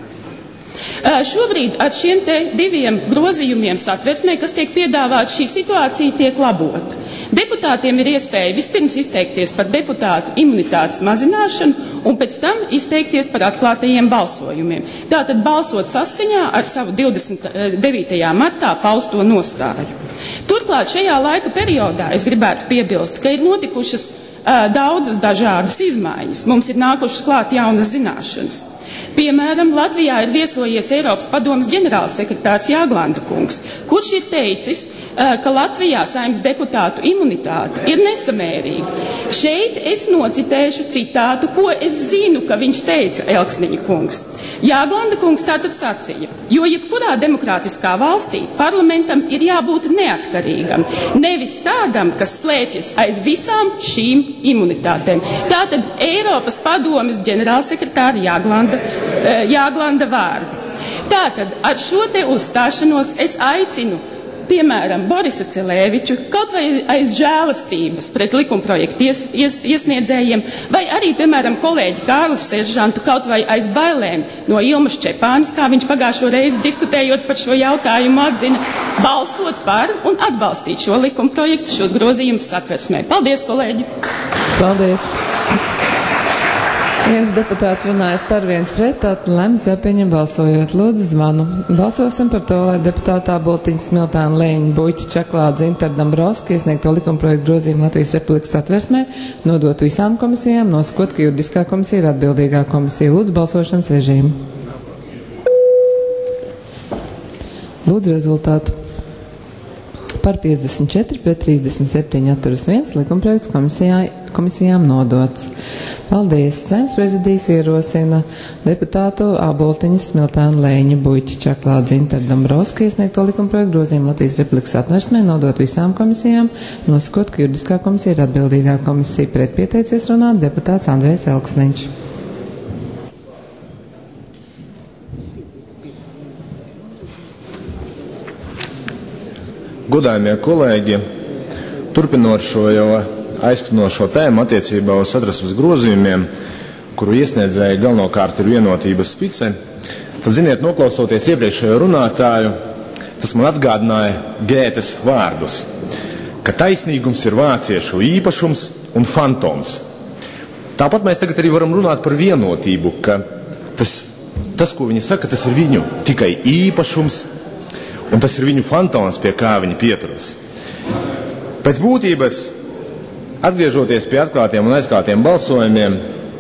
Šobrīd ar šiem te diviem grozījumiem Satversmē, kas tiek piedāvāti, šī situācija tiek labota. Deputātiem ir iespēja vispirms izteikties par deputātu imunitātes mazināšanu un pēc tam izteikties par atklātajiem balsojumiem. Tātad balsot saskaņā ar savu divdesmit devītajā martā pausto nostāju. Turklāt šajā laika periodā es gribētu piebilst, ka ir notikušas uh, daudzas dažādas izmaiņas. Mums ir nākušas klāt jaunas zināšanas. Piemēram, Latvijā ir viesojies Eiropas padomes ģenerālsekretārs Jāglanda kungs, kurš ir teicis, ka Latvijā Saeimas deputātu imunitāte ir nesamērīga. Šeit es nocitēšu citātu, ko es zinu, ka viņš teica, Elksniņa kungs. Jāglanda kungs tātad sacīja: jo jebkurā demokrātiskā valstī parlamentam ir jābūt neatkarīgam, nevis tādam, kas slēpjas aiz visām šīm imunitātēm. Tātad Eiropas padomes ģenerālsekretāra Jāglanda, Jāglanda vārdi. Tātad ar šo te uzstāšanos es aicinu, piemēram, Borisa Cilēviču, kaut vai aiz žēlastības pret likumprojektu ies, ies, iesniedzējiem, vai arī, piemēram, kolēģi Kārlis Seržantu, kaut vai aiz bailēm no Ilmas Čepānas, kā viņš pagājušo reizi diskutējot par šo jautājumu atzina, balsot par un atbalstīt šo likumprojektu, šos grozījumus Satversmē. Paldies, kolēģi! Paldies! Viens deputāts runājas par, viens pret, tātad lems jāpieņem balsojot. Lūdzu, zvanu. Balsosim par to, lai deputātā Bultiņa Smiltāna Lēņa Buļķa Čaklāda Zintar Dombrovska iesniegto likumprojektu grozījumu Latvijas Republikas Satversmē nodot visām komisijām, nosakot, ka juridiskā komisija ir atbildīgā komisija. Lūdzu, balsošanas režīmu. Lūdzu, rezultātu. Par piecdesmit četri pret trīsdesmit septiņi atturas viens likumprojekts komisijā, komisijām nodots. Paldies! Saeimas prezidijs ierosina deputātu Āboltiņas Smiltāna Lēņa Buļķa Čaklāda Zintar Dombrovska iesniegto likumprojektu grozījumu Latvijas Republikas Satversmē nodot visām komisijām, nosakot, ka juridiskā komisija ir atbildīgā komisija. Pret pieteicies runāt deputāts Andrejs Elksniņš. Godājumie kolēģi, turpinot šo jau aizskanošo tēmu attiecībā uz Satversmes grozījumiem, kuru iesniedzēji galvenokārt ir Vienotības spice, tad, ziniet, noklausoties iepriekšējo runātāju, tas man atgādināja Gētes vārdus, ka taisnīgums ir vāciešu īpašums un fantoms. Tāpat mēs tagad arī varam runāt par vienotību, ka tas, tas ko viņi saka, tas ir viņu tikai īpašums, un tas ir viņu fantoms, pie kā viņi pieturas. Pēc būtības, atgriežoties pie atklātiem un aizklātiem balsojumiem,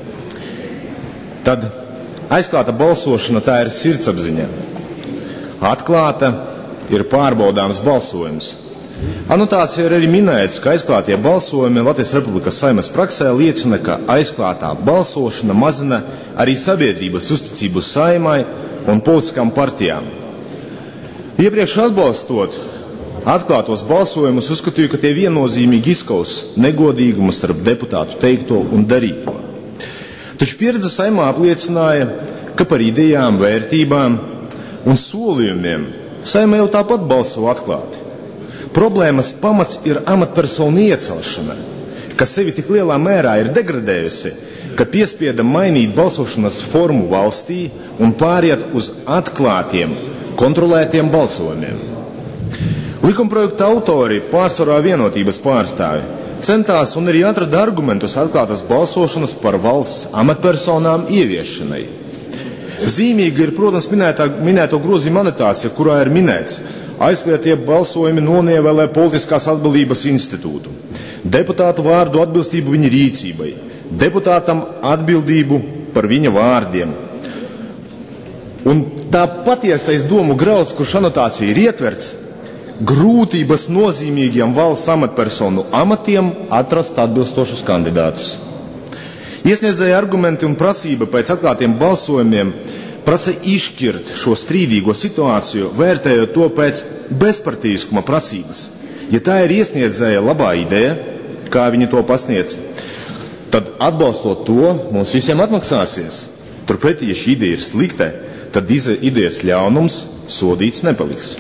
tad aizklāta balsošana tā ir sirdsapziņa. Atklāta ir pārbaudāms balsojums. Anotācija ir arī minēts, ka aizklātie balsojumi Latvijas Republikas Saeimas praksē liecina, ka aizklātā balsošana mazina arī sabiedrības uzticību Saeimai un politiskām partijām. Iepriekš atbalstot atklātos balsojumus, uzskatīju, ka tie viennozīmīgi izskaus negodīgumu starp deputātu teikto un darīto. Taču pieredze Saeimā apliecināja, ka par idejām, vērtībām un solījumiem Saeima jau tāpat balso atklāti. Problēmas pamats ir amatpersonu iecelšana, kas sevi tik lielā mērā ir degradējusi, ka piespieda mainīt balsošanas formu valstī un pāriet uz atklātiem, kontrolētiem balsojumiem. Likumprojekta autori, pārsvarā vienotības pārstāvi, centās un arī atrada argumentus atklātas balsošanas par valsts amatpersonām ieviešanai. Zīmīgi ir, protams, minētā, minēto grozījuma anotācija, kurā ir minēts: aizlietie balsojumi nonievēlē politiskās atbildības institūtu, deputātu vārdu atbilstību viņa rīcībai, deputātam atbildību par viņa vārdiem. Un tā patiesais domu grauds, kurš anotācija ir ietverts, grūtības nozīmīgiem valsts amatpersonu amatiem atrast atbilstošus kandidātus. Iesniedzēja argumenti un prasība pēc atklātiem balsojumiem prasa izšķirt šo strīdīgo situāciju, vērtējot to pēc bezpartīskuma prasības. Ja tā ir iesniedzēja labā ideja, kā viņi to pasniedz, tad atbalstot to mums visiem atmaksāsies. Turpretī, ja šī ideja ir slikta, tad idejas ļaunums sodīts nepaliks.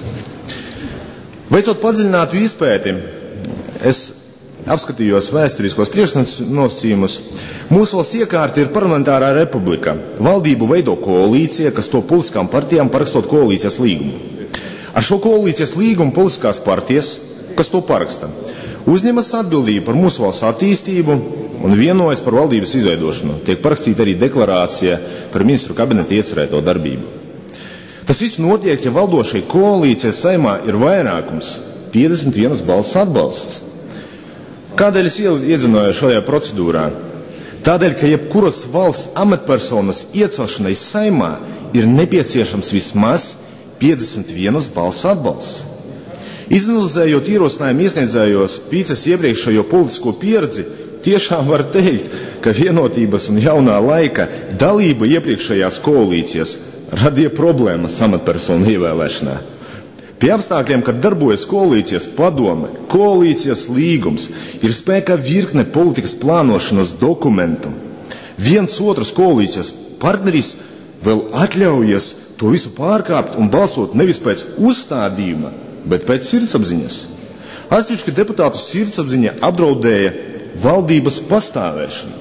Veicot padziļinātu izpēti, es apskatījos vēsturiskos priekšnosacījumus. Mūsu valsts iekārta ir parlamentārā republika. Valdību veido koalīcija, kas to politiskām partijām parakstot koalīcijas līgumu. Ar šo koalīcijas līgumu politiskās partijas, kas to paraksta, uzņemas atbildību par mūsu valsts attīstību un vienojas par valdības izveidošanu. Tiek parakstīta arī deklarācija par ministru kabineta iecerēto darbību. Tas viss notiek, ja valdošai koalīcijas Saeimā ir vairākums, piecdesmit viena balss atbalsts. Kādēļ es iedzinājos šajā procedūrā? Tādēļ, ka jebkuras valsts amatpersonas iecelšanai Saeimā ir nepieciešams vismaz piecdesmit viena balss atbalsts. Izanalizējot ierosinājumu iesniedzējos Pīces iepriekšējo politisko pieredzi, tiešām var teikt, ka vienotības un jaunā laika dalība iepriekšējās koalīcijas radīja problēmas amatpersonu ievēlēšanā. Pie apstākļiem, kad darbojas koalīcijas padome, koalīcijas līgums, ir spēkā virkne politikas plānošanas dokumentu. Viens otrs koalīcijas partneris vēl atļaujas to visu pārkāpt un balsot nevis pēc uzstādījuma, bet pēc sirdsapziņas. Atsevišķi deputātu sirdsapziņa apdraudēja valdības pastāvēšanu.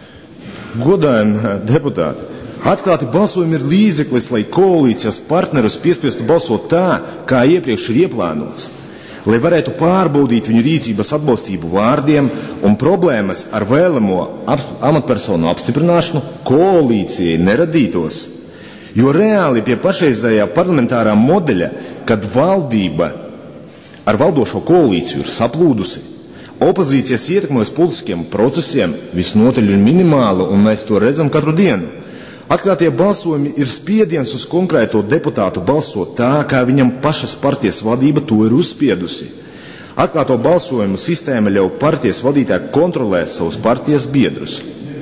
Godājumi deputāti, atklāti balsojumi ir līdzeklis, lai koalīcijas partnerus piespiestu balsot tā, kā iepriekš ir ieplānots, lai varētu pārbaudīt viņu rīcības atbalstību vārdiem un problēmas ar vēlamo amatpersonu apstiprināšanu koalīcijai neradītos. Jo reāli pie pašreizējā parlamentārā modeļa, kad valdība ar valdošo koalīciju ir saplūdusi, opozīcijas ietekme uz politiskiem procesiem visnotaļ ir minimāla, un mēs to redzam katru dienu. Atklātie balsojumi ir spiediens uz konkrēto deputātu balsot tā, kā viņam pašas partijas vadība to ir uzspiedusi. Atklāto balsojumu sistēma ļauj partijas vadītāji kontrolēt savus partijas biedrus.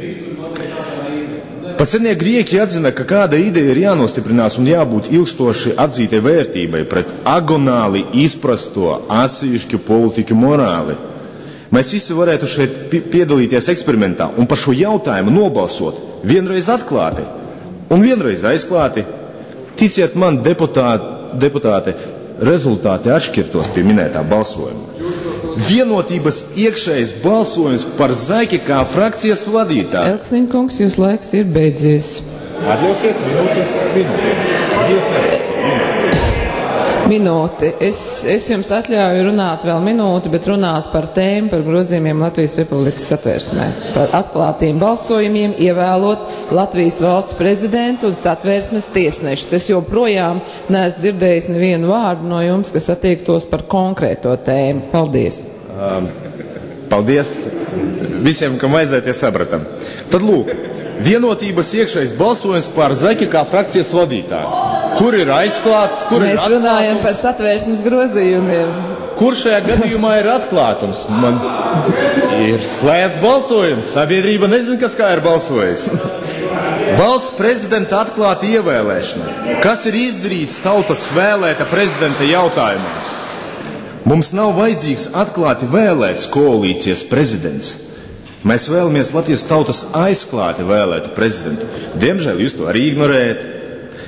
Pat senie grieķi atzina, ka kāda ideja ir jānostiprinās un jābūt ilgstoši atzītai vērtībai pret agonāli izprasto atsevišķu politiķu morāli. Mēs visi varētu šeit piedalīties eksperimentā un par šo jautājumu nobalsot vienreiz atklāti un vienreiz aizklāti. Ticiet man, deputāti, deputāti, rezultāti atšķirtos pie minētā balsojuma. Vienotības iekšējais balsojums par Zaiki kā frakcijas vadītāju. Elksniņa kungs, jūs laiks ir beidzies. Atļausiet minūti. Minūti. Es, es jums atļauju runāt vēl minūti, bet runāt par tēmu, par grozījumiem Latvijas Republikas satversmē. Par atklātiem balsojumiem, ievēlot Latvijas valsts prezidentu un satversmes tiesnešus. Es joprojām neesmu dzirdējis nevienu vārdu no jums, kas attiektos par konkrēto tēmu. Paldies. Um, paldies visiem, kam vajadzēja, sapratam. Tad lūk, vienotības iekšējais balsojums par Zaiki kā frakcijas vadītāju. Kur ir aizklāt, kur Mēs ir atklātums? Mēs runājam par satvērsmes grozījumiem. Kur šajā gadījumā ir atklātums? Man ir slēgts balsojums. Sabiedrība nezina, kas kā ir balsojis. Valsts prezidenta atklāta ievēlēšana. Kas ir izdarīts tautas vēlēta prezidenta jautājumā? Mums nav vajadzīgs atklāti vēlēts koalīcijas prezidents. Mēs vēlamies Latvijas tautas aizklāti vēlētu prezidentu. Diemžēl jūs to arī ignorējat.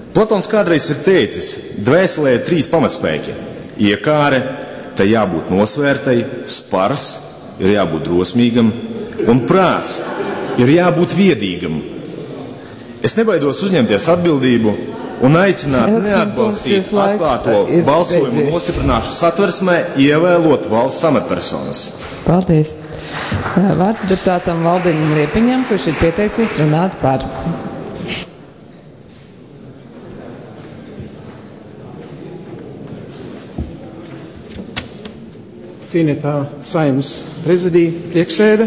Platons kādreiz ir teicis, dvēselē ir trīs pamatspēki. Iekāre, tai jābūt nosvērtai, spars, ir jābūt drosmīgam, un prāts, ir jābūt viedīgam. Es nebaidos uzņemties atbildību un aicināt neatbalstīt atklāto balsojumu nostiprināšu satversmē, ievēlot valsts amatpersonas. Paldies. Vārds deputātam Valdiņam Liepiņam, kurš ir pieteicies runāt par. Cienītā Saeimas prezidija, priekšsēde,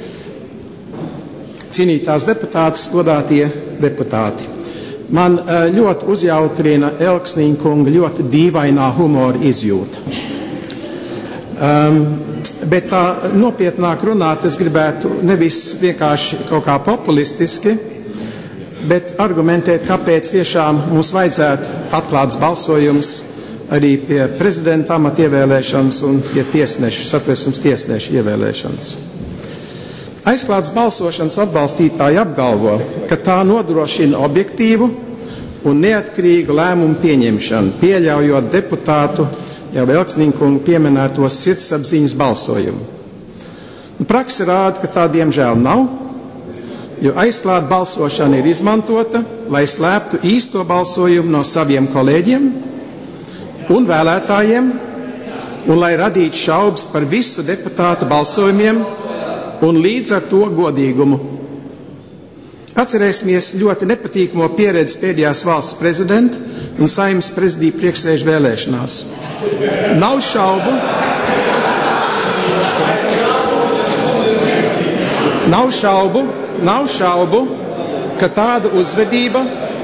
cienītās deputātes, godātie deputāti. Man ļoti uzjautrina Elksniņa kunga ļoti dīvainā humora izjūta. Um, bet tā nopietnāk runāt, es gribētu nevis vienkārši kaut kā populistiski, bet argumentēt, kāpēc tiešām mums vajadzētu atklāts balsojums arī pie prezidenta amata ievēlēšanas un pie tiesnešu, satversmes tiesnešu ievēlēšanas. Aizklāts balsošanas atbalstītāji apgalvo, ka tā nodrošina objektīvu un neatkarīgu lēmumu pieņemšanu, pieļaujot deputātu jau Elksniņa kunga pieminētos sirdsapziņas balsojumu. Praksa rāda, ka tā diemžēl nav, jo aizklāta balsošana ir izmantota, lai slēptu īsto balsojumu no saviem kolēģiem un vēlētājiem, un lai radītu šaubas par visu deputātu balsojumiem un līdz ar to godīgumu. Atcerēsimies ļoti nepatīkamo pieredzi pēdējās valsts prezidenta un Saeimas prezidija priekšsēžu vēlēšanās. Nav šaubu, nav šaubu, nav šaubu, ka tāda uzvedība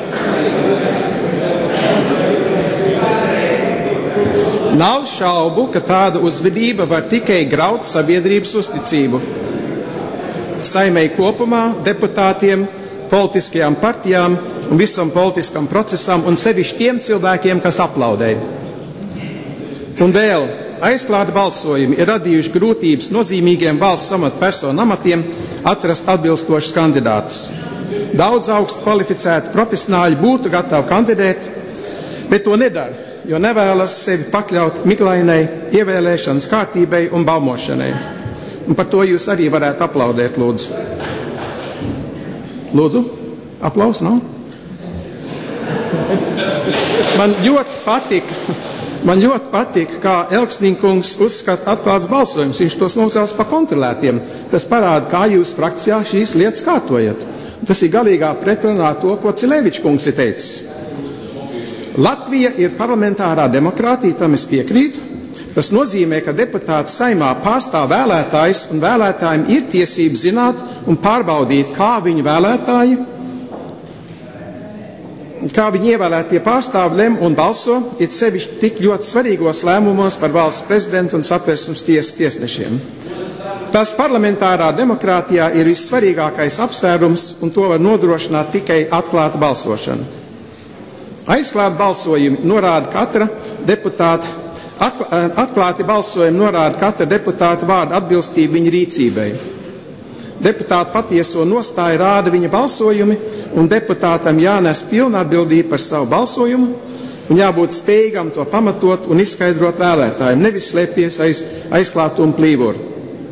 Nav šaubu, ka tāda uzvedība var tikai graut sabiedrības uzticību. Saimei kopumā, deputātiem, politiskajām partijām un visam politiskam procesam un sevišķi tiem cilvēkiem, kas aplaudē. Un vēl, aizklāti balsojumi ir radījuši grūtības nozīmīgiem valsts amatpersonu amatiem atrast atbilstošus kandidātus. Daudz augstu kvalificētu profesionāļi būtu gatavi kandidēt, bet to nedara, jo nevēlas sevi pakļaut miglainai ievēlēšanas kārtībai un baumošanai. Un par to jūs arī varētu aplaudēt, lūdzu. Lūdzu, aplaus, nav? Man ļoti patika, man ļoti patika, kā Elksniņa kungs uzskata atklāts balsojums. Viņš tos nosauc par kontrolētiem. Tas parāda, kā jūs frakcijā šīs lietas kārtojat. Tas ir galīgā pretrunā to, ko Cilevičs kungs ir teicis. Latvija ir parlamentārā demokrātija, tam es piekrītu. Tas nozīmē, ka deputāts Saimā pārstāv vēlētājs un vēlētājiem ir tiesības zināt un pārbaudīt, kā viņu vēlētāji, kā viņi ievēlētie pārstāvi lem un balso, it sevišķi tik ļoti svarīgos lēmumos par valsts prezidentu un satversmes tiesas tiesnešiem. Tas parlamentārā demokrātijā ir vissvarīgākais apsvērums, un to var nodrošināt tikai atklāta balsošana. Aizklāti balsojumi norāda katra deputāta, atklāti balsojumi norāda katra deputāta vārda atbilstību viņa rīcībai. Deputāta patieso nostāju rāda viņa balsojumi, un deputātam jānes pilna atbildība par savu balsojumu, un jābūt spējīgam to pamatot un izskaidrot vēlētājiem, nevis slēpties aiz aizklātumu plīvuru.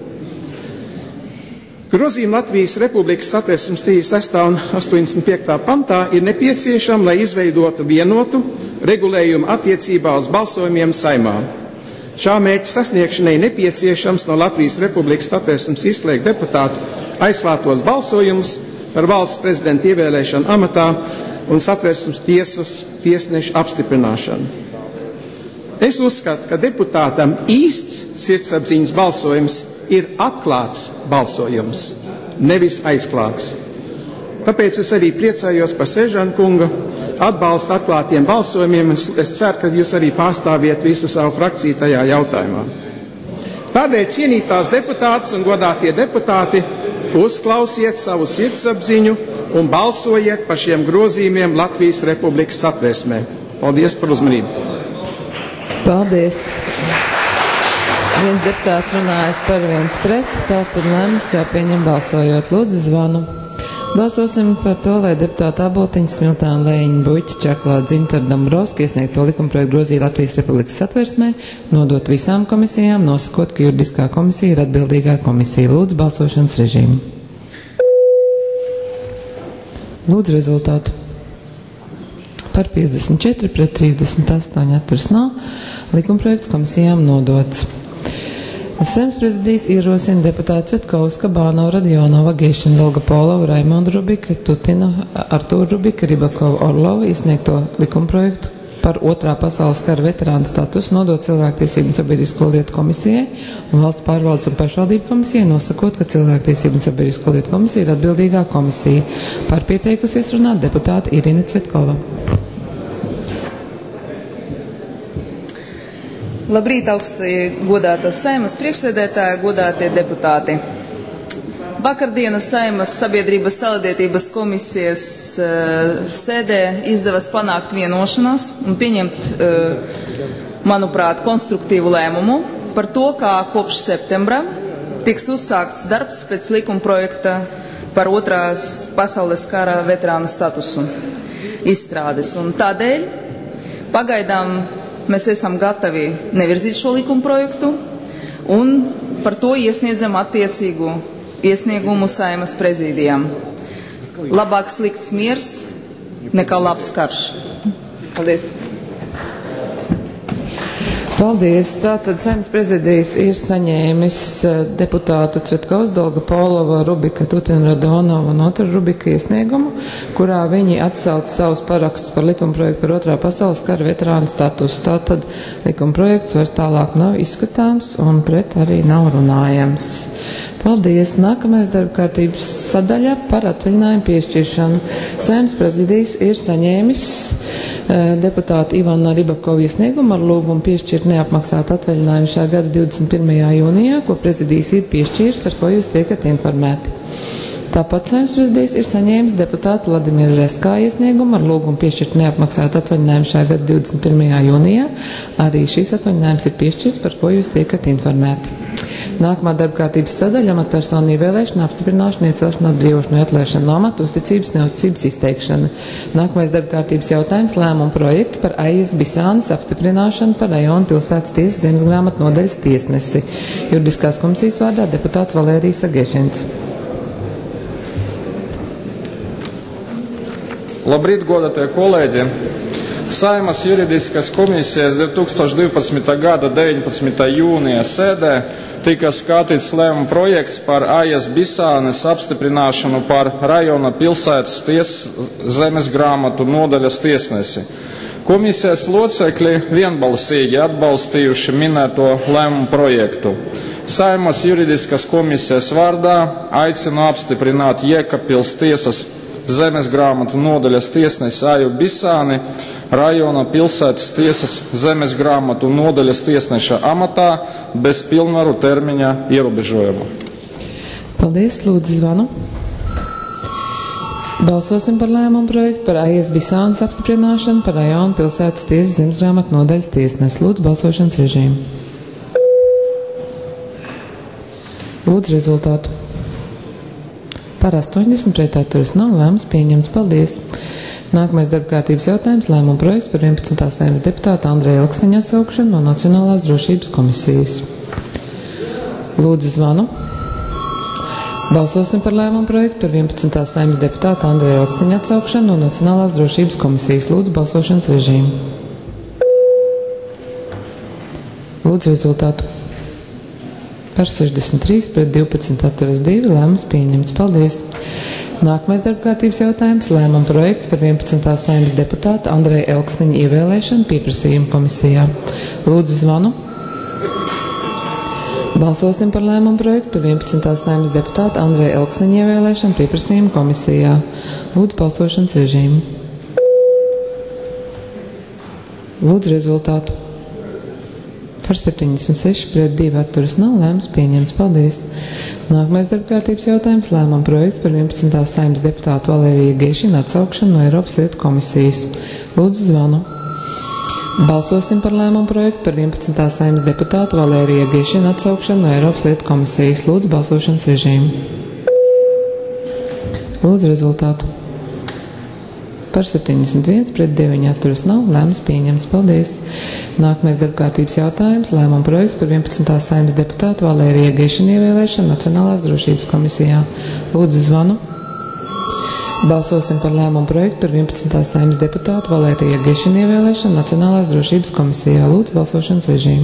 Grozījumi Latvijas Republikas satversmes trīsdesmit sestā un astoņdesmit piektā pantā ir nepieciešami, lai izveidotu vienotu regulējumu attiecībā uz balsojumiem Saimā. Šā mērķa sasniegšanai nepieciešams no Latvijas Republikas satversmes izslēgt deputātu aizklātos balsojumus par valsts prezidenta ievēlēšanu amatā un satversmes tiesas tiesnešu apstiprināšanu. Es uzskatu, ka deputātam īsts sirdsapziņas balsojums ir atklāts balsojums, nevis aizklāts. Tāpēc es arī priecājos par Sežana kunga atbalstu atklātiem balsojumiem. Es ceru, ka jūs arī pārstāviet visu savu frakciju tajā jautājumā. Tādēļ, cienītās deputātes un godātie deputāti, uzklausiet savu sirdsapziņu un balsojiet par šiem grozījumiem Latvijas Republikas satversmē. Paldies par uzmanību. Paldies. Viens deputāts runājas par, viens pret, tātad lēmums jāpieņem balsojot. Lūdzu, zvanu. Balsosim par to, lai deputāta Aboltiņa, Smiltāna, Lēņa, Buļķa, Čaklā, Dzintar, Dombrovska iesniegto likumprojektu grozīja Latvijas Republikas Satversmē, nodot visām komisijām, nosakot, ka juridiskā komisija ir atbildīgā komisija. Lūdzu balsošanas režīmu. Lūdzu rezultātu. Par piecdesmit četri pret trīsdesmit astoņi atturas nav. Likumprojekts komisijām nodots. Saeimas prezidijs ierosina deputātu Cvetkovska, Bānova, Radionova, Giešina, Dolgopolova, Raimonda Rubika, Tutina, Artūra Rubika, Ribakova, Orlova iesniegto likumprojektu par otrā pasaules kara veterānu statusu nodot Cilvēktiesību un sabiedrisko lietu komisijai un Valsts pārvaldes un pašvaldību komisijai, nosakot, ka Cilvēktiesību un sabiedrisko lietu komisija ir atbildīgā komisija. Par pieteikusies runāt deputāta Irina Cvetkova. Labrīt, augsti godāta Saeimas priekšsēdētāja, godātie deputāti. Vakardienas Saeimas sabiedrības saliedētības komisijas uh, sēdē izdevās panākt vienošanos un pieņemt, uh, manuprāt, konstruktīvu lēmumu par to, kā kopš septembra tiks uzsākts darbs pēc likuma projekta par otrās pasaules kara veterānu statusu izstrādes. Un tādēļ pagaidām mēs esam gatavi nevirzīt šo likuma projektu un par to iesniedzam attiecīgu iesniegumu Saeimas prezidijām. Labāk slikts miers nekā labs karš. Paldies! Paldies! Tātad Saeimas prezidijs ir saņēmis deputātu Cvetkovs, Dolgopolova, Rubika, Tutina, Radonova un Otra Rubika iesniegumu, kurā viņi atsauc savus parakstus par likumprojektu par otrā pasaules kara veterānu statusu. Tātad likumprojekts vairs tālāk nav izskatāms un pret arī nav runājams. Paldies! Nākamais darba kārtības sadaļa par atvaļinājumu piešķiršanu. Saeimas prezidijs ir saņēmis eh, deputātu Ivana Ribakova iesniegumu ar lūgumu piešķirt neapmaksātu atvaļinājumu šā gada divdesmit pirmajā jūnijā, ko prezidijs ir piešķīris, par ko jūs tiekat informēti. Tāpat Saeimas prezidijs ir saņēmis deputātu Vladimiru Reskā iesniegumu ar lūgumu piešķirt neapmaksātu atvaļinājumu šā gada divdesmit pirmajā jūnijā. Arī šīs atvaļinājums ir piešķirts, par ko jūs tiekat informēti. Nākamā darba kārtības sadaļa amatpersonu ievēlēšana, apstiprināšana, iecelšana, atbrīvošana, atklāšana no amata, uzticības, neuzticības izteikšana. Nākamais darba kārtības jautājums - lēmuma projekts par Aijas Bisānes apstiprināšanu par rajonu pilsētas tiesas zemesgrāmatu nodaļas tiesnesi. Juridiskās komisijas vārdā deputāts Valērijas Sagiešins. Labrīt, godātie kolēģi! Saeimas juridiskās komisijas divi tūkstoši divpadsmitā gada deviņpadsmitā jūnija sēdē tika skatīts lēmuma projekts par Aijas Bisānes apstiprināšanu par rajona pilsētas tiesas zemesgrāmatu nodaļas tiesnesi. Komisijas locekļi vienbalsīgi atbalstījuši minēto lēmumu projektu. Saeimas juridiskās komisijas vārdā aicinu apstiprināt Jēkabpils tiesas zemesgrāmatu nodaļas tiesnesi Aju Bisāni rajona pilsētas tiesas zemesgrāmatu nodaļas tiesneša amatā bez pilnvaru termiņa ierobežojuma. Paldies, lūdzu zvanu. Balsosim par lēmumu projektu par Aijas Bisānes apstiprināšanu par rajona pilsētas tiesas zemesgrāmatu nodaļas tiesnesi. Lūdzu balsošanas režīmu. Lūdzu rezultātu. Par astoņdesmit pret atturas nav, lēmums pieņemts. Paldies! Nākamais darba kārtības jautājums - lēmuma projekts par vienpadsmitā Saeimas deputāta Andreja Elksniņa atsaukšanu no Nacionālās drošības komisijas. Lūdzu zvanu. Balsosim par lēmumu projektu par vienpadsmitā Saeimas deputāta Andreja Elksniņa atsaukšanu no Nacionālās drošības komisijas. Lūdzu balsošanas režīmu. Lūdzu rezultātu. Par sešdesmit trīs pret divpadsmit atturas divi, lēmums pieņemts. Paldies! Nākamais darba kārtības jautājums - lēmuma projekts par vienpadsmitā Saeimas deputāta Andreja Elksniņa ievēlēšanu pieprasījumu komisijā. Lūdzu zvanu. Balsosim par lēmumu projektu par vienpadsmitā Saeimas deputāta Andreja Elksniņa ievēlēšanu pieprasījumu komisijā. Lūdzu balsošanas režīmu. Lūdzu rezultātu. Par septiņdesmit seši pret divi atturas nav, lēmums pieņemts. Paldies! Nākamais darba kārtības jautājums - lēmuma projekts par vienpadsmitā Saeimas deputātu Valēriju Giešinu atsaukšanu no Eiropas lietu komisijas. Lūdzu zvanu. Balsosim par lēmumu projektu par vienpadsmitā Saeimas deputātu Valēriju Giešinu atsaukšanu no Eiropas lietu komisijas. Lūdzu balsošanas režīmu. Lūdzu rezultātu. Par septiņdesmit viens pret deviņi atturas nav. Lēmums pieņemts. Paldies. Nākamais darbkārtības jautājums. Lēmuma projekts par vienpadsmitās Saeimas deputātu Valēriju Gešanu ievēlēšanu Nacionālās drošības komisijā. Lūdzu zvanu. Balsosim par lēmumu projektu par vienpadsmitās Saeimas deputātu Valēriju Gešanu ievēlēšanu Nacionālās drošības komisijā. Lūdzu balsošanas režīmu.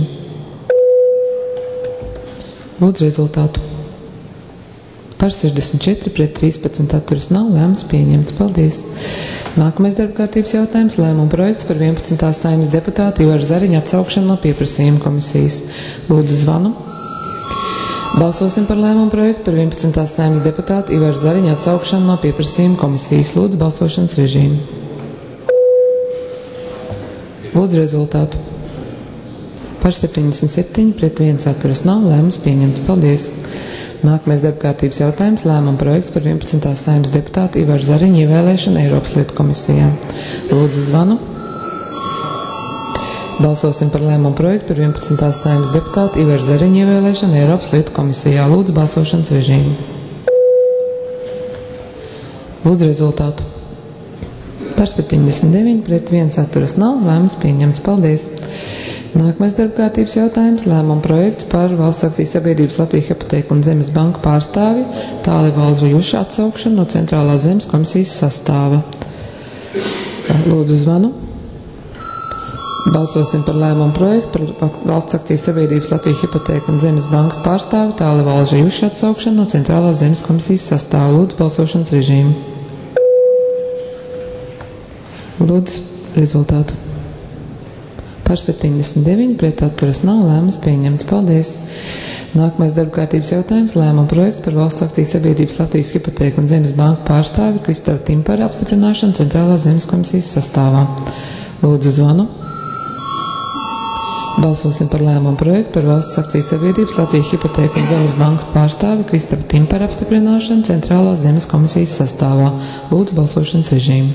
Lūdzu rezultātu. Par sešdesmit četri pret trīspadsmit atturas nav. Lēmums pieņemts. Paldies. Nākamais darbkārtības jautājums. Lēmuma projekts par vienpadsmitās Saeimas deputātu Ivaru Zariņu atsaukšanu no pieprasījuma komisijas. Lūdzu zvanu. Balsosim par lēmumu projektu par vienpadsmitās Saeimas deputātu Ivaru Zariņu atsaukšanu no pieprasījuma komisijas. Lūdzu balsošanas režīmu. Lūdzu rezultātu. Par septiņdesmit septiņi pret viens atturas nav. Lēmums pieņemts. Paldies. Nākamais darbkārtības jautājums. Lēmuma projekts par vienpadsmitās Saeimas deputātu Ivaru Zariņu ievēlēšanu Eiropas lietu komisijā. Lūdzu zvanu. Balsosim par lēmumu projektu par vienpadsmitās Saeimas deputātu Ivaru Zariņu ievēlēšanu Eiropas lietu komisijā. Lūdzu balsošanas režīmu. Lūdzu rezultātu. Par septiņdesmit deviņi pret viens atturas nav. Lēmums pieņemts. Paldies. Nākamais darbkārtības jautājums. Lēmuma projekts par valsts akciju sabiedrības Latvijas Hipotēku un Zemes banku pārstāvi Tālivalžu Jušu atsaukšanu no Centrālās zemes komisijas sastāva. Lūdzu zvanu. Balsosim par lēmumu projektu par valsts akciju sabiedrības Latvijas Hipotēku un Zemes bankas pārstāvi Tālivalžu Jušu atsaukšanu no Centrālās zemes komisijas sastāva. Lūdzu balsošanas režīmu. Lūdzu rezultātu. Par septiņdesmit deviņi pret atturas nav. Lēmums pieņemts. Paldies. Nākamais darbkārtības jautājums. Lēmuma projekts par valsts akciju sabiedrības Latvijas Hipotēku un Zemes banku pārstāvi Kristavu Timparu apstiprināšanu Centrālās zemes komisijas sastāvā. Lūdzu zvanu. Balsosim par lēmumu projektu par valsts akciju sabiedrības Latvijas Hipotēku un Zemes bankas pārstāvi Kristavu Timparu apstiprināšanu Centrālās zemes komisijas sastāvā. Lūdzu balsošanas režīmu.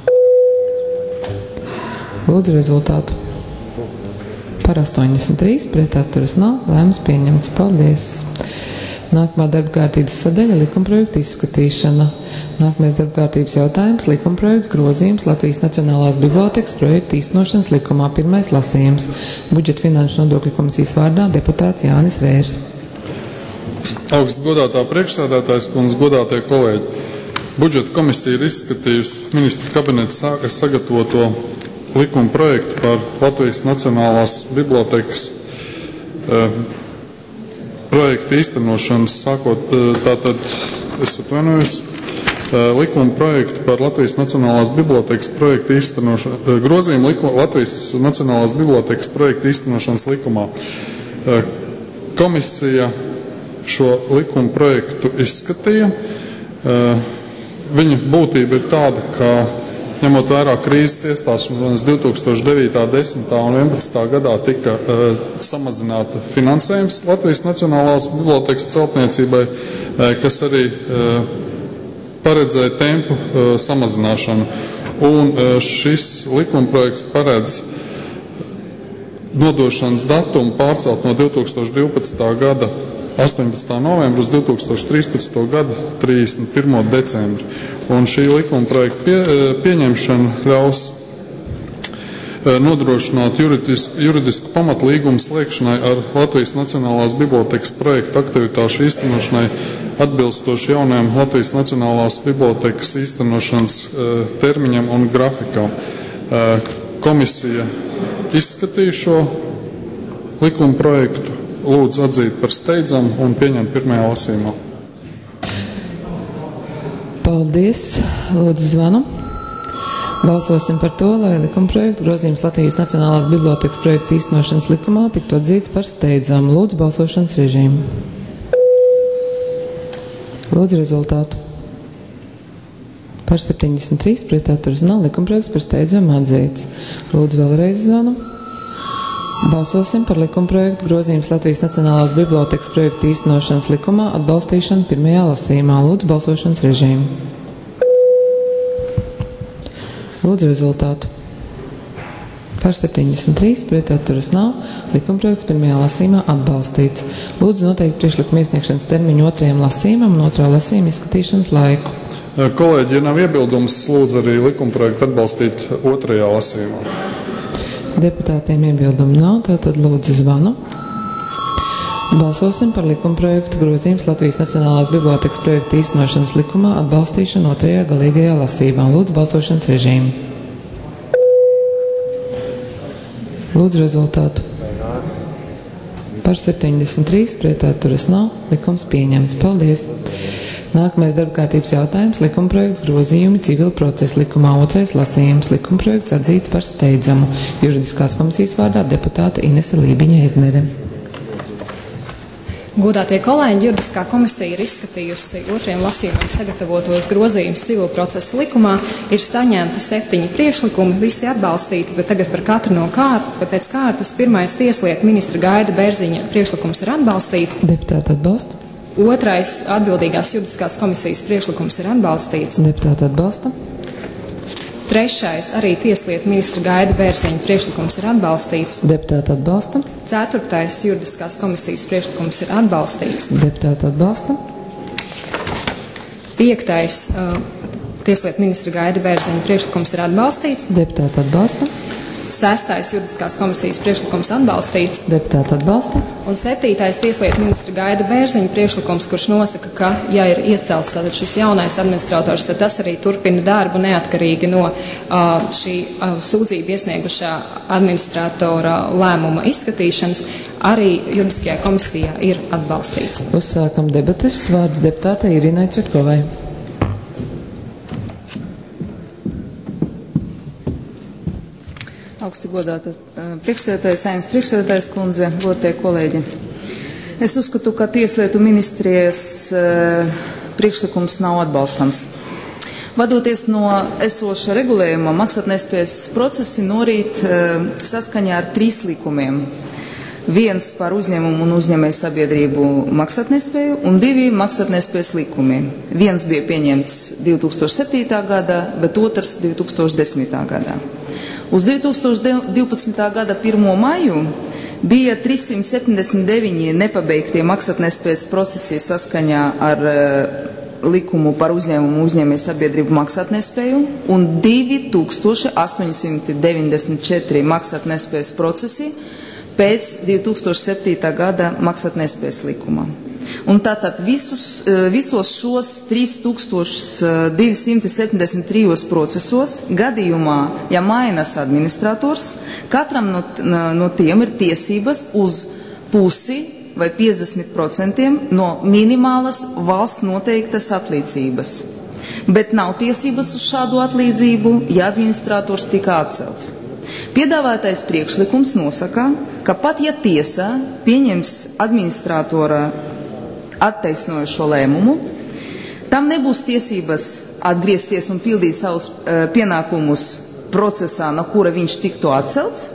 Lūdzu rezultātu. Par astoņdesmit trīs pret atturas nav. Lēmums pieņemts. Paldies. Nākamā darbkārtības sadaļa - likumprojektu izskatīšana. Nākamais darbkārtības jautājums - likumprojekts grozījums Latvijas Nacionālās bibliotēkas projekta īstenošanas likumā. Pirmais lasījums. Budžeta finanšu nodokļu komisijas vārdā deputāts Jānis Vērs. Augst godātā priekšsēdētājs kundze, godātie kolēģi. Budžeta komisija ir izskatījusi ministra kabineta sagatavoto likuma projektu par Latvijas Nacionālās bibliotēkas uh, projekta īstenošanas, sākot uh, tātad, es atvainojos, uh, likuma projektu par Latvijas Nacionālās bibliotēkas projekta īstenošanu, uh, grozījumu liku, Latvijas Nacionālās bibliotēkas projekta īstenošanas likumā. Uh, komisija šo likuma projektu izskatīja. Uh, viņa būtība ir tāda, ka ņemot vērā krīzes iestāšanos divi tūkstoši devītā, desmitā un vienpadsmitā gadā tika uh, samazināta finansējums Latvijas Nacionālās bibliotēkas celtniecībai, uh, kas arī uh, paredzēja tempu uh, samazināšanu. Un uh, šis likumprojekts paredz nodošanas datumu pārcelt no divi tūkstoši divpadsmitā gada astoņpadsmitā novembra uz divi tūkstoši trīspadsmitā gada trīsdesmit pirmo decembri. Un šī likuma projekta pie, pieņemšana ļaus nodrošināt juridisku, juridisku pamatu līgumu slēgšanai ar Latvijas Nacionālās bibliotēkas projekta aktivitāšu īstenošanai atbilstoši jaunajam Latvijas Nacionālās bibliotēkas īstenošanas termiņam un grafikam. Komisija izskatīja šo likuma projektu. Lūdzu atzīt par steidzamu un pieņemt pirmajā lasījumā. Paldies. Lūdzu zvanu. Balsosim par to, lai likumprojektu grozījums Latvijas Nacionālās bibliotēkas projekta īstenošanas likumā tiktu atzīts par steidzamu. Lūdzu balsošanas režīmu. Lūdzu rezultātu. Par septiņdesmit trīs pret atturas nav. Likumprojekts par steidzamu atzīts. Lūdzu vēlreiz zvanu. Balsosim par likumprojektu grozījums Latvijas Nacionālās bibliotēkas projekta īstenošanas likumā atbalstīšanu pirmajā lasījumā. Lūdzu balsošanas režīmu. Lūdzu rezultātu. Par septiņdesmit trīs pret atturas nav. Likumprojekts pirmajā lasījumā atbalstīts. Lūdzu noteikt priekšlikuma iesniegšanas termiņu otrajam lasījumam un otrā lasījuma izskatīšanas laiku. Kolēģi, ja nav iebildums, lūdzu arī likumprojektu atbalstīt otrajā lasījumā. Deputātiem iebildumu nav, tātad lūdzu zvanu. Balsosim par likumprojektu grozījums Latvijas Nacionālās bibliotēkas projekta īstenošanas likumā atbalstīšanu otrajā galīgajā lasībā. Lūdzu balsošanas režīmu. Lūdzu rezultātu. Par septiņdesmit trīs, pret atturas nav, likums pieņemts. Paldies! Nākamais darbkārtības jautājums - likumprojekts grozījumi civila procesa likumā otrais lasījums. Likumprojekts atzīts par steidzamu. Juridiskās komisijas vārdā deputāte Inese Lībiņa-Egnere. Godātie kolēģi, juridiskā komisija ir izskatījusi otriem lasījumiem sagatavotos grozījumus civila procesa likumā. Ir saņemti septiņi priekšlikumi, visi atbalstīti, bet tagad par katru no kārt, pēc kārtas. Pirmais tieslietu ministra Gaida Bērziņa priekšlikums ir atbalstīts. Deputāti atbalsta. Otrais atbildīgās juridiskās komisijas priekšlikums ir atbalstīts. Deputāti atbalsta. Trešais arī tieslietu ministra Gaida Bērziņa priekšlikums ir atbalstīts. Deputāti atbalsta. Ceturtais juridiskās komisijas priekšlikums ir atbalstīts. Deputāti atbalsta. Piektais uh, tieslietu ministra Gaida Bērziņa priekšlikums ir atbalstīts. Deputāti atbalsta. Sestais juridiskās komisijas priekšlikums atbalstīts. Deputāti atbalsta. Un septītais tieslietu ministra Gaida Bērziņa priekšlikums, kurš nosaka, ka, ja ir iecelts šis jaunais administrators, tad tas arī turpina darbu neatkarīgi no uh, šī uh, sūdzību iesniegušā administratora lēmuma izskatīšanas, arī juridiskajā komisijā ir atbalstīts. Uzsākam debates. Vārds deputātei Irinai Cvetkovai. Augsti godāta priekšsēdētāja, Saeimas priekšsēdētājas kundze, godātie kolēģi. Es uzskatu, ka tieslietu ministrijas priekšlikums nav atbalstams. Vadoties no esoša regulējuma, maksātnespējas procesi norīt saskaņā ar trīs likumiem. Viens par uzņēmumu un uzņēmēju sabiedrību maksātnespēju un divi maksātnespējas likumi. Viens bija pieņemts divi tūkstoši septītā gadā, bet otrs divi tūkstoši desmitā gadā. Uz divi tūkstoši divpadsmitā gada pirmo maiju bija trīssimt septiņdesmit deviņi nepabeigtie maksātnespējas procesi saskaņā ar uh, likumu par uzņēmumu uzņēmēju sabiedrību maksātnespēju un divi tūkstoši astoņsimt deviņdesmit četri maksātnespējas procesi pēc divi tūkstoši septītā gada maksātnespējas likuma. Un tātad visus, visos šos trīs tūkstoši divsimt septiņdesmit trijos procesos gadījumā, ja mainas administrators, katram no, no tiem ir tiesības uz pusi vai piecdesmit procentiem no minimālas valsts noteiktas atlīdzības. Bet nav tiesības uz šādu atlīdzību, ja administrators tika atcelts. Piedāvātais priekšlikums nosaka, ka pat ja tiesa pieņems administratora attaisnojušo lēmumu, tam nebūs tiesības atgriezties un pildīt savus uh, pienākumus procesā, no kura viņš tiktu atcelts,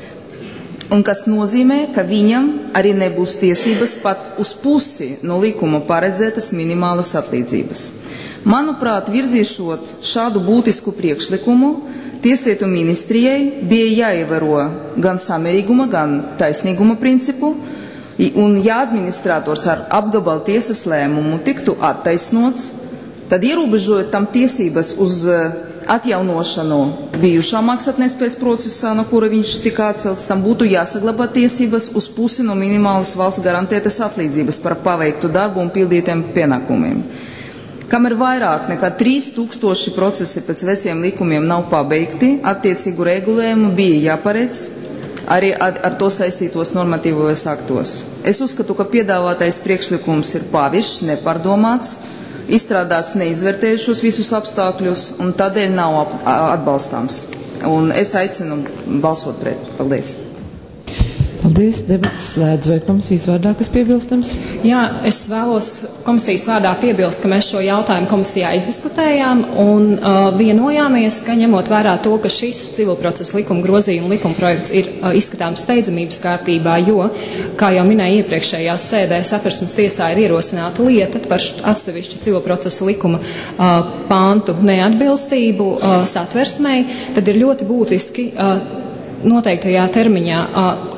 un kas nozīmē, ka viņam arī nebūs tiesības pat uz pusi no likuma paredzētas minimālas atlīdzības. Manuprāt, virzīšot šādu būtisku priekšlikumu, Tieslietu ministrijai bija jāievēro gan samērīguma, gan taisnīguma principu, un ja administrators ar apgabalu tiesas lēmumu tiktu attaisnots, tad ierobežojot tam tiesības uz atjaunošanu bijušā maksātnespējas procesā, no kura viņš tika atcelts, tam būtu jāsaglabā tiesības uz pusi no minimālas valsts garantētas atlīdzības par paveiktu darbu un pildītiem pienākumiem. Kamēr vairāk nekā trīs tūkstoši procesi pēc veciem likumiem nav pabeigti, attiecīgu regulējumu bija jāparedz arī ar, ar to saistītos normatīvos aktos. Es uzskatu, ka piedāvātais priekšlikums ir pavišs, nepārdomāts, izstrādāts neizvērtējušos visus apstākļus un tādēļ nav ap, atbalstāms. Un es aicinu balsot pret. Paldies. Paldies. Debates slēdz. Vai komisijas vārdā kas piebilstams? Jā, es vēlos komisijas vārdā piebilst, ka mēs šo jautājumu komisijā izdiskutējām un uh, vienojāmies, ka ņemot vērā to, ka šis civilprocesa likuma grozījuma likuma projekts ir uh, izskatāms steidzamības kārtībā, jo, kā jau minēja iepriekšējās sēdēs, Satversmes tiesā ir ierosināta lieta par atsevišķu civilprocesa likuma uh, pāntu neatbilstību uh, satversmei, tad ir ļoti būtiski uh, noteiktajā termiņā uh,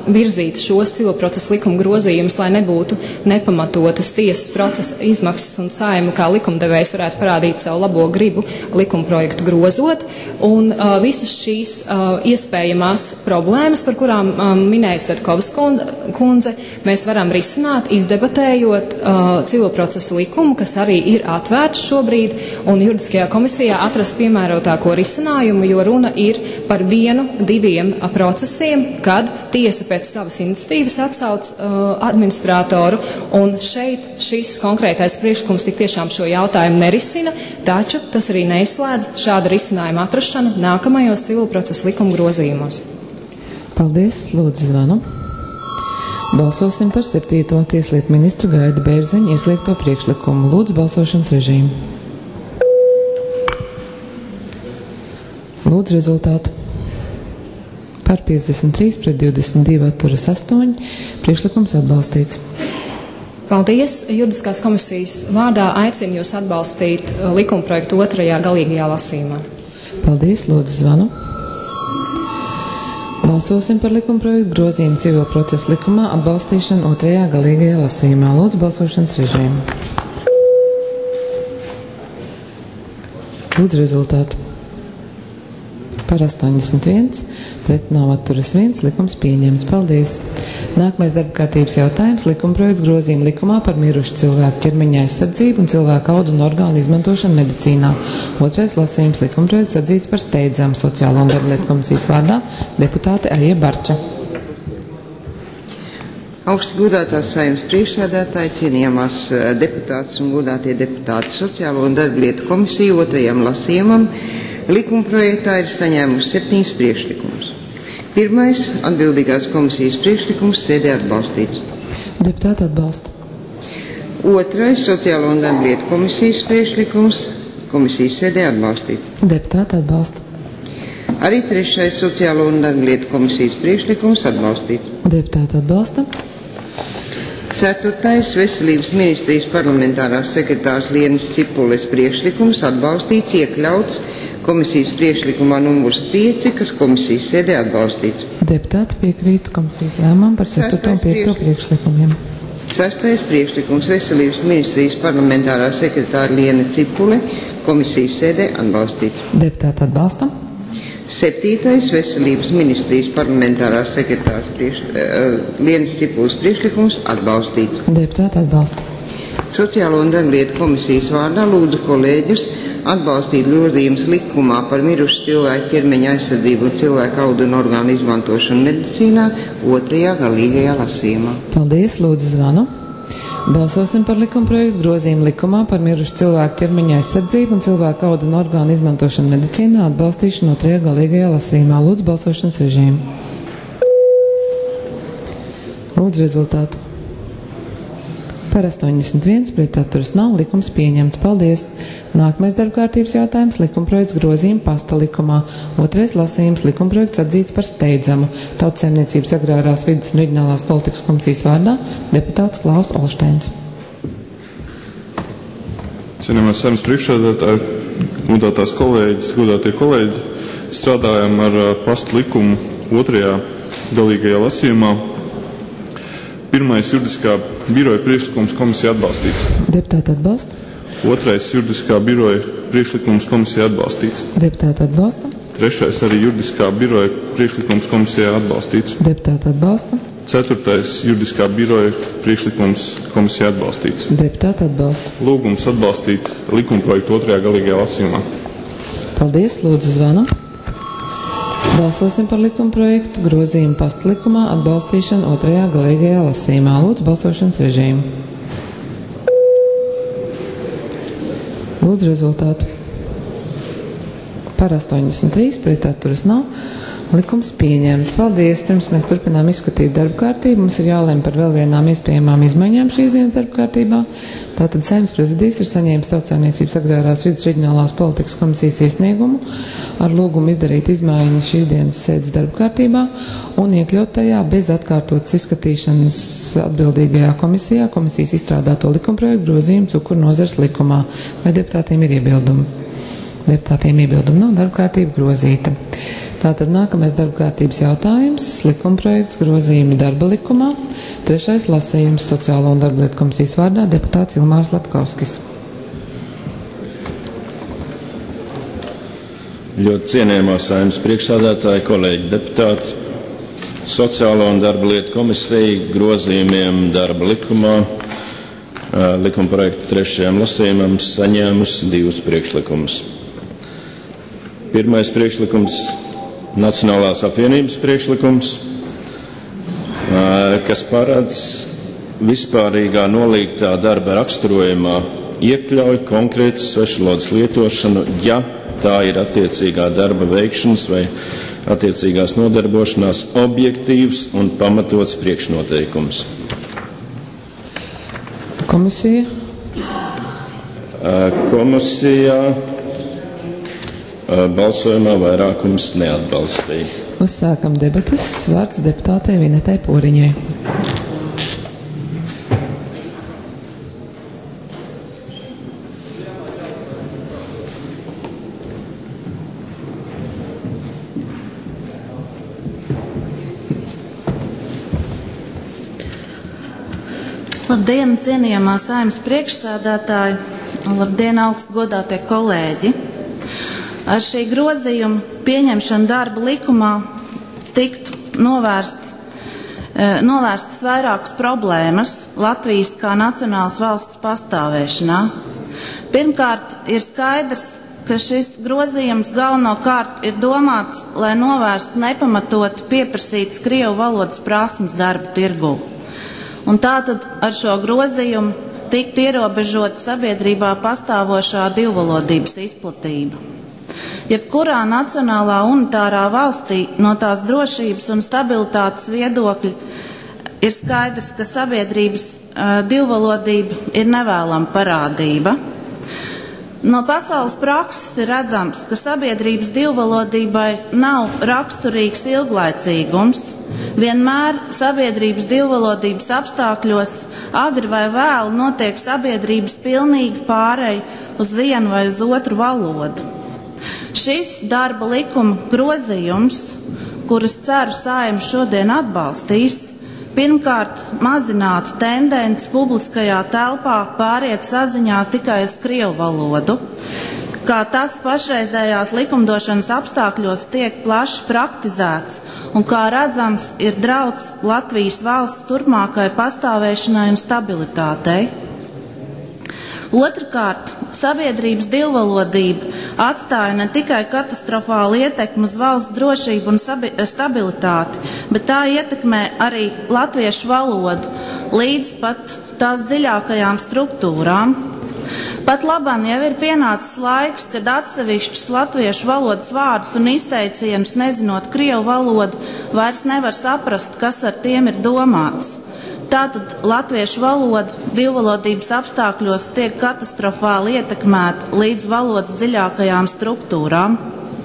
virzīt šos civilprocesa likuma grozījumus, lai nebūtu nepamatotas tiesas procesa izmaksas un Saeima kā likumdevējs varētu parādīt savu labo gribu likumprojektu grozot. Un uh, visas šīs uh, iespējamās problēmas, par kurām um, minēja Svetkovas kundze, mēs varam risināt, izdebatējot uh, civilprocesa likumu, kas arī ir atvērts šobrīd, un juridiskajā komisijā atrast piemērotāko risinājumu, jo runa ir par vienu, diviem procesiem, kad tiesa pēc savas iniciatīvas atsauc uh, administratoru, un šeit šis konkrētais priekšlikums tik tiešām šo jautājumu nerisina, taču tas arī neizslēdz šāda risinājuma atrašanu nākamajos civilprocesa likuma grozījumos. Paldies, lūdzu zvanu. Balsosim par septīto tieslietu ministru Gaida Bērziņa iesliegto priekšlikumu. Lūdzu balsošanas režīmu. Lūdzu rezultātu. Par piecdesmit trīs pret divdesmit divi atturas astoņi. Priekšlikums atbalstīts. Paldies. Juridiskās komisijas vārdā aicinu jūs atbalstīt likumprojektu otrajā galīgajā lasījumā. Paldies. Lūdzu zvanu. Balsosim par likumprojektu grozījumu civil procesa likumā atbalstīšanu otrajā galīgajā lasījumā. Lūdzu balsošanas režīmu. Lūdzu rezultātu. Par astoņdesmit viens, pret nav atturas viens, likums pieņemts. Paldies. Nākamais darba kārtības jautājums - likumprojekts grozījuma likumā par mirušu cilvēku ķermeņa aizsardzību un cilvēku audu un orgānu izmantošanu medicīnā. Otrais lasījums - likumprojekts atzīts par steidzamu. Sociālo un darblietu komisijas vārdā deputāte Aija Barča. Augsti godātās Saeimas priekšsēdētāji, cienījamās deputātas un godātie deputāti, Sociālo un darblietu komisiju otrajam lasījumam likumprojektā ir saņēmusi septiņas priekšlikumus. Pirmais - atbildīgās komisijas priekšlikums sēdē atbalstīts. Deputāti atbalsta. Otrais - Sociālo un darblietu komisijas priekšlikums komisijas sēdē atbalstīts. Deputāti atbalsta. Arī trešais - Sociālo un darblietu komisijas priekšlikums atbalstīts. Deputāti atbalsta. Ceturtais - Veselības ministrijas parlamentārās sekretārs Lienas Cipules priekšlikums atbalstīts, iekļauts komisijas priekšlikumā numurs pieci, kas komisijas sēdē atbalstīts. Deputāti piekrīt komisijas lēmumam par ceturto un piekto priekšlikumiem. Sastais priekšlikums - Veselības ministrijas parlamentārā sekretāra Liena Cipule, komisijas sēdē atbalstīts. Deputāti atbalsta. Septītais - Veselības ministrijas parlamentārā sekretārs priekš, uh, Lienas Cipules priekšlikums atbalstīts. Deputāti atbalsta. Sociālo un darblietu komisijas vārdā lūdzu kolēģus atbalstīt grozījumus likumā par mirušu cilvēku ķermeņa aizsardzību un cilvēku audu un orgānu izmantošanu medicīnā otrajā galīgajā lasījumā. Paldies, lūdzu zvanu. Balsosim par likumprojektu grozījumu likumā par mirušu cilvēku ķermeņa aizsardzību un cilvēku audu un orgānu izmantošanu medicīnā atbalstīšanu otrajā galīgajā lasījumā. Lūdzu balsošanas režīmu. Lūdzu rezultātu. Par astoņdesmit viens, pret atturas nav, likums pieņemts. Paldies. Nākamais darbkārtības jautājums - likumprojekts grozījuma pasta likumā. Otrais lasījums - likumprojekts atzīts par steidzamu. Tautsaimniecības agrārās vides un reģionālās politikas komisijas vārdā deputāts Klaus Olšteins. Cienījamās Saeimas priekšsēdētāji, godātās kolēģis, godātie kolēģi, strādājam ar pasta likumu otrajā galīgajā lasījumā. Pirmais juridiskā biroja priekšlikums komisija atbalstīts. Deputāti atbalsta. Otrais juridiskā biroja priekšlikums komisija atbalstīts. Deputāti atbalsta. Trešais arī juridiskā biroja priekšlikums komisijā atbalstīts. Deputāti atbalsta. Ceturtais juridiskā biroja priekšlikums komisijā atbalstīts. Deputāti atbalsta. Lūgums atbalstīt likumprojektu otrajā galīgajā lasījumā. Paldies, lūdzu zvanu. Balsosim par likumprojektu grozījumu pasta likumā atbalstīšanu otrajā galīgajā lasījumā. Lūdzu balsošanas režīmu. Lūdzu rezultātu. Par astoņdesmit trīs, pret atturas nav. Likums pieņemts. Paldies. Pirms mēs turpinām izskatīt darba kārtību, mums ir jālem par vēl vienām iespējamām izmaiņām šīs dienas darba kārtībā. Tātad Saeimas prezidijs ir saņēmis Tautsaimniecības agrārās vides reģionālās politikas komisijas iesniegumu ar lūgumu izdarīt izmaiņas šīs dienas sēdes darba kārtībā un iekļaut tajā bez atkārtotas izskatīšanas atbildīgajā komisijā komisijas izstrādāto likumprojektu grozījumu cukuru nozares likumā. Vai deputātiem ir iebildumi? Deputātiem iebildumu nav, darba kārtība grozīta. Tātad nākamais darba kārtības jautājums - likumprojekts grozījumi darba likumā. Trešais lasījums Sociālo un darba lietu komisijas vārdā deputāts Ilmārs Latkovskis. Ļoti cienījamā Saeimas priekšsādātāja, kolēģi deputāti, Sociālo un darba lietu komisija grozījumiem darba likumā likumprojekta trešajam lasījumam saņēmusi divus priekšlikumus. Pirmais priekšlikums - Nacionālās apvienības priekšlikums, kas paredz vispārīgā nolīgtā darba raksturojumā iekļauj konkrētas svešvalodas lietošanu, ja tā ir attiecīgā darba veikšanas vai attiecīgās nodarbošanās objektīvs un pamatots priekšnoteikums. Komisija? Komisijā balsojumā vairākums neatbalstīja. Uzsākam debatas. Vārds deputātei Vinetai Poriņai. Labdien, cienījamā Saeimas priekšsēdētāji, un labdien, augstu godātie kolēģi! Ar šī grozījuma pieņemšanu darba likumā tiktu novērst, novērstas vairākas problēmas Latvijas kā nacionālas valsts pastāvēšanā. Pirmkārt, ir skaidrs, ka šis grozījums galvenokārt ir domāts, lai novērstu nepamatot pieprasītas Krievu valodas prasmes darba tirgū. Un tātad ar šo grozījumu tiktu ierobežota sabiedrībā pastāvošā divvalodības izplatība. Jebkurā nacionālā unitārā valstī no tās drošības un stabilitātes viedokļa ir skaidrs, ka sabiedrības uh, divvalodība ir nevēlama parādība. No pasaules prakses ir redzams, ka sabiedrības divvalodībai nav raksturīgs ilglaicīgums. Vienmēr sabiedrības divvalodības apstākļos agri vai vēlu notiek sabiedrības pilnīga pāreja uz vienu vai uz otru valodu. Šis darba likuma grozījums, kurus ceru Saeima šodien atbalstīs, pirmkārt mazinātu tendenci publiskajā telpā pāriet saziņā tikai uz Krievu valodu, kā tas pašreizējās likumdošanas apstākļos tiek plaši praktizēts un kā redzams ir drauds Latvijas valsts turpmākai pastāvēšanai un stabilitātei. Otrkārt, sabiedrības divvalodība atstāja ne tikai katastrofālu ietekmi uz valsts drošību un stabilitāti, bet tā ietekmē arī latviešu valodu līdz pat tās dziļākajām struktūrām. Pat labāk jau ir pienācis laiks, kad atsevišķus latviešu valodas vārdus un izteicienus, nezinot Krievu valodu, vairs nevar saprast, kas ar tiem ir domāts. Tātad latviešu valoda divvalodības apstākļos tiek katastrofāli ietekmēta līdz valodas dziļākajām struktūrām.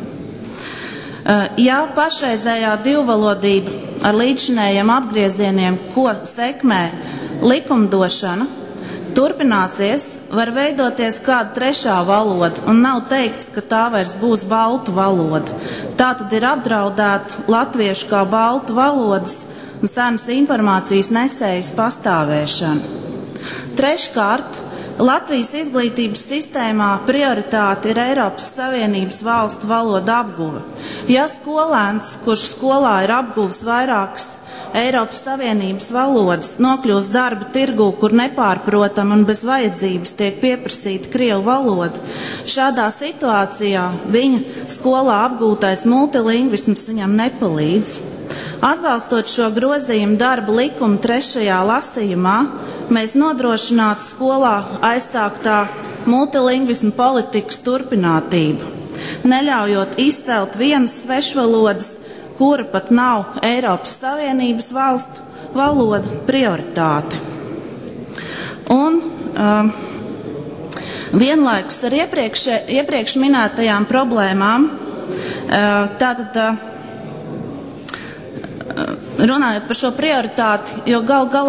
Ja pašreizējā divvalodība ar līdzinējiem apgriezieniem, ko sekmē likumdošana, turpināsies, var veidoties kāda trešā valoda, un nav teikts, ka tā vairs būs baltu valoda. Tātad ir apdraudēta latviešu kā baltu valodas un senas informācijas nesējas pastāvēšana. Treškārt, Latvijas izglītības sistēmā prioritāte ir Eiropas Savienības valstu valoda apguve. Ja skolēns, kurš skolā ir apguvis vairākas Eiropas Savienības valodas, nokļūst darba tirgū, kur nepārprotam un bez vajadzības tiek pieprasīta Krievu valoda, šādā situācijā viņa skolā apgūtais multilingvisms viņam nepalīdz. Atbalstot šo grozījumu darba likumu trešajā lasījumā, mēs nodrošinātu skolā aizsāktā multilingvismu politikas turpinātību, neļaujot izcelt vienas svešvalodas, kura pat nav Eiropas Savienības valstu valoda prioritāte. Un um, vienlaikus ar iepriekš, iepriekš minētajām problēmām, uh, tātad uh, runājot par šo prioritāti, jo gal galā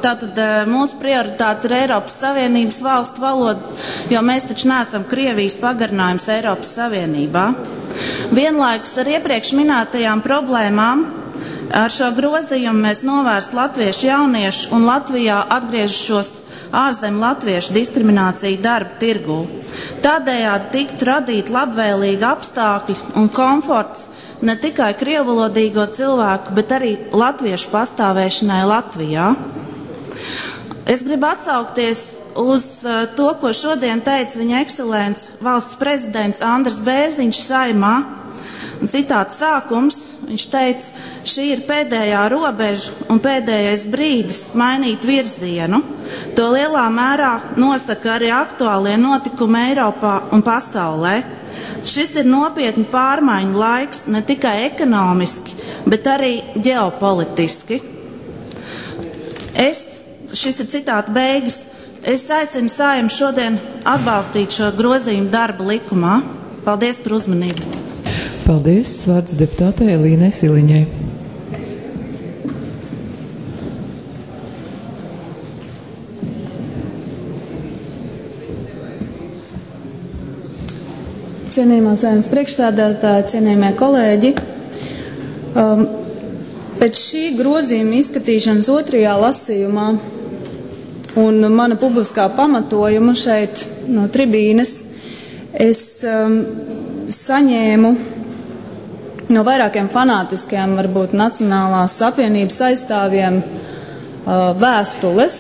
Tātad mūsu prioritāte ir Eiropas Savienības valstu valoda, jo mēs taču neesam Krievijas pagarinājums Eiropas Savienībā. Vienlaikus ar iepriekš minētajām problēmām ar šo grozījumu mēs novērst latviešu jauniešu un Latvijā atgriežušos ārzem latviešu diskrimināciju darba tirgū. Tādējādi tiktu radīt labvēlīgi apstākļi un komforts ne tikai krievalodīgo cilvēku, bet arī latviešu pastāvēšanai Latvijā. Es gribu atsaukties uz to, ko šodien teica viņa ekscelents valsts prezidents Andris Bērziņš Saeimā. Citāts sākums, viņš teica, šī ir pēdējā robeža un pēdējais brīdis mainīt virzienu. To lielā mērā nosaka arī aktuālie notikumi Eiropā un pasaulē. Šis ir nopietni pārmaiņu laiks ne tikai ekonomiski, bet arī ģeopolitiski. Es, šis ir citāta beigas, es aicinu Saeimu šodien atbalstīt šo grozījumu darba likumā. Paldies par uzmanību. Paldies. Vārds deputātei Elīnai Siliņai. Cienījamā Saeimas priekšsēdētāja, cienījamie kolēģi, um, pēc šī grozījuma izskatīšanas otrajā lasījumā un mana publiskā pamatojuma šeit no tribīnes, es um, saņēmu no vairākiem fanātiskiem, varbūt Nacionālās apvienības aizstāvjiem uh, vēstules,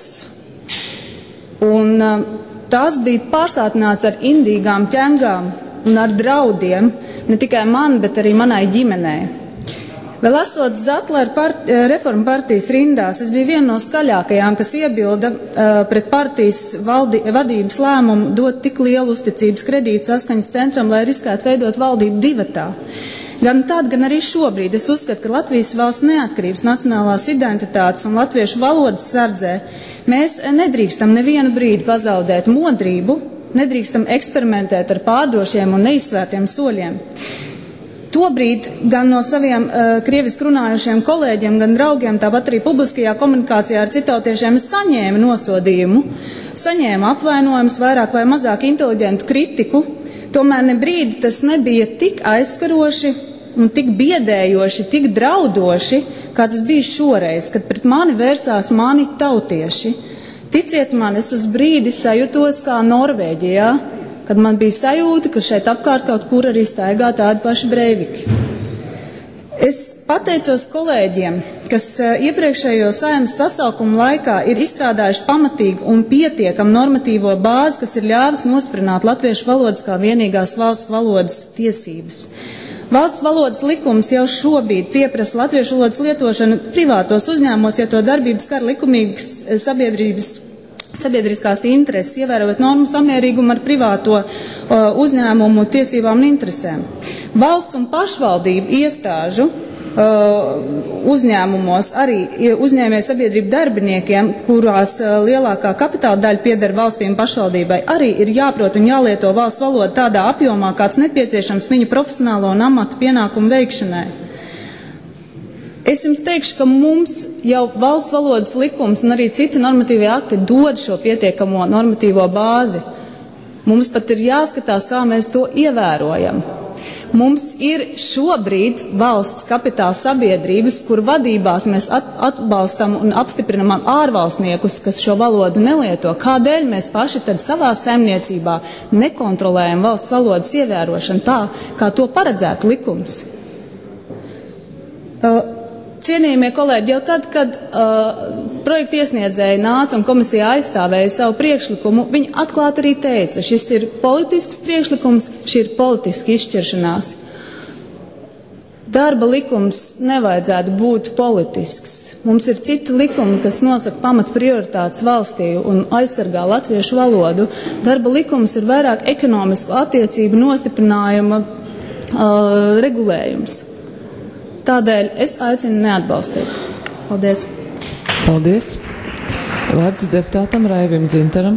un uh, tās bija pārsātināts ar indīgām ķengām un ar draudiem, ne tikai man, bet arī manai ģimenei. Vēl esot Zatlera part, reforma partijas rindās, es biju viena no skaļākajām, kas iebilda uh, pret partijas valdi, vadības lēmumu dot tik lielu uzticības kredītu saskaņas centram, lai riskētu veidot valdību divatā. Gan tad, gan arī šobrīd es uzskatu, ka Latvijas valsts neatkarības, nacionālās identitātes un latviešu valodas sardzē mēs nedrīkstam nevienu brīdi pazaudēt modrību, nedrīkstam eksperimentēt ar pārdošiem un neizsvērtiem soļiem. Tobrīd gan no saviem uh, krieviski runājušiem kolēģiem, gan draugiem, tāpat arī publiskajā komunikācijā ar citautiešiem es saņēmu nosodījumu, saņēmu apvainojumus, vairāk vai mazāk inteliģentu kritiku, tomēr ne brīdi tas nebija tik aizskaroši un tik biedējoši, tik draudoši, kā tas bija šoreiz, kad pret mani vērsās mani tautieši. Ticiet man, es uz brīdi sajūtos kā Norvēģijā, kad man bija sajūta, ka šeit apkārt kaut kur arī staigā tādi paši breiviki. Es pateicos kolēģiem, kas iepriekšējo Saeimas sasaukumu laikā ir izstrādājuši pamatīgu un pietiekamu normatīvo bāzi, kas ir ļāvis nostiprināt latviešu valodas kā vienīgās valsts valodas tiesības. Valsts valodas likums jau šobrīd pieprasa latviešu valodas lietošanu privātos uzņēmumos, ja to darbības skar likumīgas sabiedrības sabiedriskās intereses, ievērojot normu samērīgumu ar privāto uh, uzņēmumu tiesībām un interesēm. Valsts un pašvaldību iestāžu uh, uzņēmumos arī uzņēmēju sabiedrību darbiniekiem, kurās uh, lielākā kapitāla daļa pieder valstīm pašvaldībai, arī ir jāprot un jālieto valsts valoda tādā apjomā, kāds nepieciešams viņu profesionālo un amatu pienākumu veikšanai. Es jums teikšu, ka mums jau valsts valodas likums un arī citi normatīvie akti dod šo pietiekamo normatīvo bāzi. Mums pat ir jāskatās, kā mēs to ievērojam. Mums ir šobrīd valsts kapitāla sabiedrības, kur vadībās mēs atbalstam un apstiprinam ārvalstniekus, kas šo valodu nelieto. Kādēļ mēs paši tad savā saimniecībā nekontrolējam valsts valodas ievērošanu tā, kā to paredzētu likums? Uh, Cienījamie kolēģi, jau tad, kad uh, projekta iesniedzēji nāca un komisijā aizstāvēja savu priekšlikumu, viņi atklāti arī teica, šis ir politisks priekšlikums, šī ir politiska izšķiršanās. Darba likums nevajadzētu būt politisks. Mums ir citi likumi, kas nosaka pamat prioritātes valstī un aizsargā latviešu valodu. Darba likums ir vairāk ekonomisku attiecību nostiprinājuma uh, regulējums. Tādēļ es aicinu neatbalstīt. Paldies. Paldies. Vārds deputātam Raivim Dzintaram.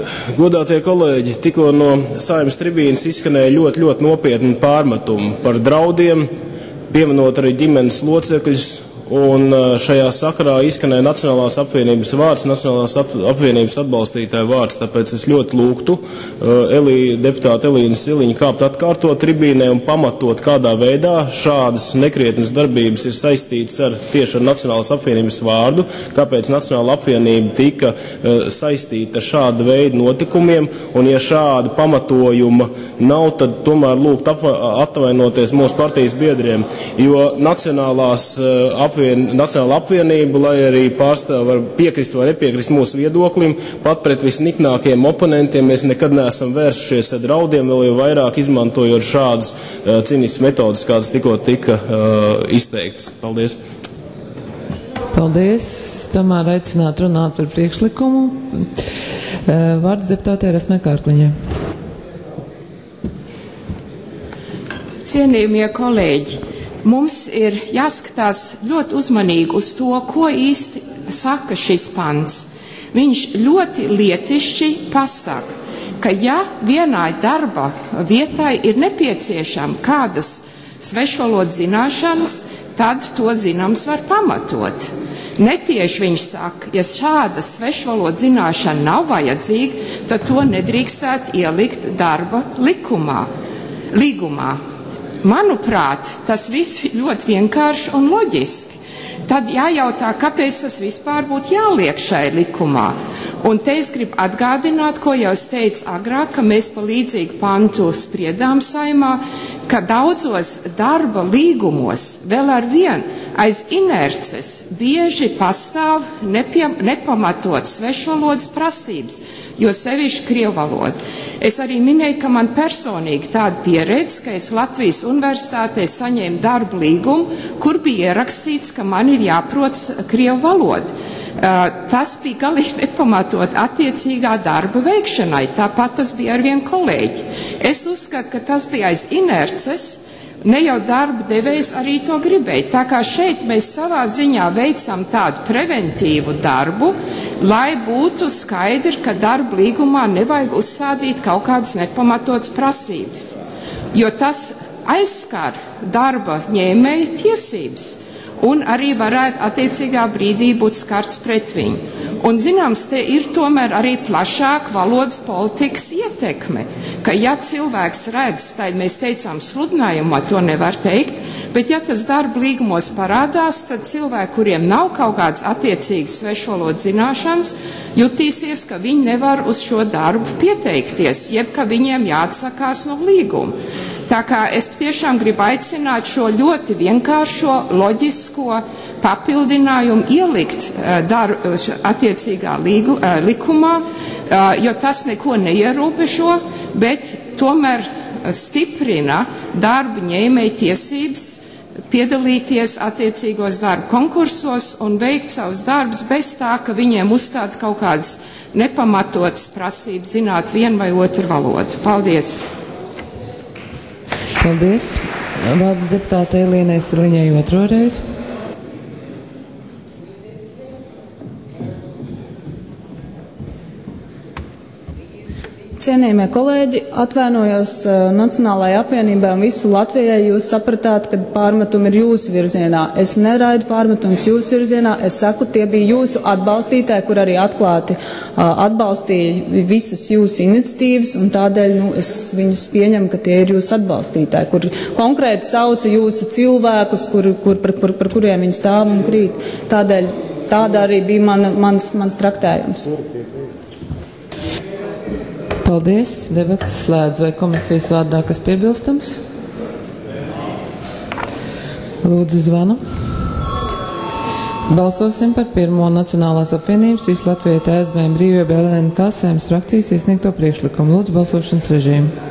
godātie kolēģi, tikko no Saeimas tribīnes izskanēja ļoti, ļoti nopietni pārmetumi par draudiem, pieminot arī ģimenes locekļus, un šajā sakarā izskanēja Nacionālās apvienības vārds, Nacionālās apvienības atbalstītāja vārds, tāpēc es ļoti lūgtu Elī, deputāta Elīna Siliņa kāpt atkārtot tribīnē un pamatot, kādā veidā šādas nekrietnas darbības ir saistītas ar tieši ar Nacionālās apvienības vārdu, kāpēc Nacionāla apvienība tika saistīta ar šāda veida notikumiem, un ja šāda pamatojuma nav, tad tomēr lūgt atvainoties mūsu partijas biedriem, jo Nacionālās apvienības Nacionāla apvienība, lai arī pārstāv var piekrist vai nepiekrist mūsu viedoklim, pat pret visniknākajiem oponentiem mēs nekad neesam vērsušies ar draudiem, vēl jau vairāk izmantojot šādas uh, cīniskas metodas, kādas tikko tika uh, izteikts. Paldies. Paldies. Tomēr aicināt runāt par priekšlikumu. Uh, vārds deputātei Rasmai Kārkliņai. Cienījamie kolēģi, mums ir jāskatās ļoti uzmanīgi uz to, ko īsti saka šis pants. Viņš ļoti lietišķi pasaka, ka ja vienai darba vietai ir nepieciešama kādas svešvalodas zināšanas, tad to zināms var pamatot. Netieši viņš saka, ja šāda svešvalodas zināšana nav vajadzīga, tad to nedrīkstētu ielikt darba likumā, līgumā. Manuprāt, tas viss ir ļoti vienkārši un loģiski. Tad jājautā, kāpēc tas vispār būtu jāliek šai likumā. Un te es gribu atgādināt, ko jau es teicu agrāk, ka mēs pa līdzīgu pantu spriedām Saeimā, ka daudzos darba līgumos vēl ar vien aiz inerces bieži pastāv nepie, nepamatot svešvalodas prasības, jo sevišķi krievu valoda. Es arī minēju, ka man personīgi tāda pieredze, ka es Latvijas universitātē saņēmu darba līgumu, kur bija ierakstīts, ka man ir jāprot krievu valoda. Uh, tas bija galīgi nepamatot attiecīgā darba veikšanai, tāpat tas bija ar vienu kolēģi. Es uzskatu, ka tas bija aiz inerces, ne jau darba devējs arī to gribēja. Tā kā šeit mēs savā ziņā veicam tādu preventīvu darbu, lai būtu skaidri, ka darba līgumā nevajag uzstādīt kaut kādas nepamatotas prasības, jo tas aizskar darba ņēmēja tiesības. Un arī varētu attiecīgā brīdī būt skarts pret viņu. Un, zināms, te ir tomēr arī plašāk valodas politikas ietekme, ka ja cilvēks redz, tad mēs teicām sludinājumā, to nevar teikt, bet ja tas darba līgumos parādās, tad cilvēki, kuriem nav kaut kādas attiecīgas svešvalodas zināšanas, jutīsies, ka viņi nevar uz šo darbu pieteikties, jeb ka viņiem jāatsakās no līguma. Tā kā es tiešām gribu aicināt šo ļoti vienkāršo, loģisko papildinājumu ielikt uh, dar, attiecīgā līgu, uh, likumā, uh, jo tas neko neierobežo, bet tomēr stiprina darba ņēmēja tiesības piedalīties attiecīgos darba konkursos un veikt savus darbus bez tā, ka viņiem uzstāda kaut kādas nepamatotas prasības zināt vienu vai otru valodu. Paldies! Paldies. Vārds deputātei Elīnai Siliņai otro reizi. Cienījamie kolēģi, atvainojos uh, Nacionālajai apvienībai un visu Latvijai, jūs sapratāt, ka pārmetumi ir jūsu virzienā. Es neraidu pārmetumus jūsu virzienā, es saku, tie bija jūsu atbalstītāji, kur arī atklāti uh, atbalstīja visas jūsu iniciatīvas, un tādēļ nu, es viņus pieņemu, ka tie ir jūsu atbalstītāji, kur konkrēti sauca jūsu cilvēkus, kur, kur, par, par, par kuriem viņi stāv un krīt. Tādēļ tāda arī bija mana, mans, mans traktējums. Paldies. Debatas slēdz. Vai komisijas vārdā kas piebilstams? Lūdzu zvanu. Balsosim par pirmo Nacionālās apvienības visu Latviju T S V brīvība L N K Saeimas frakcijas iesniegto priekšlikumu. Lūdzu balsošanas režīmu.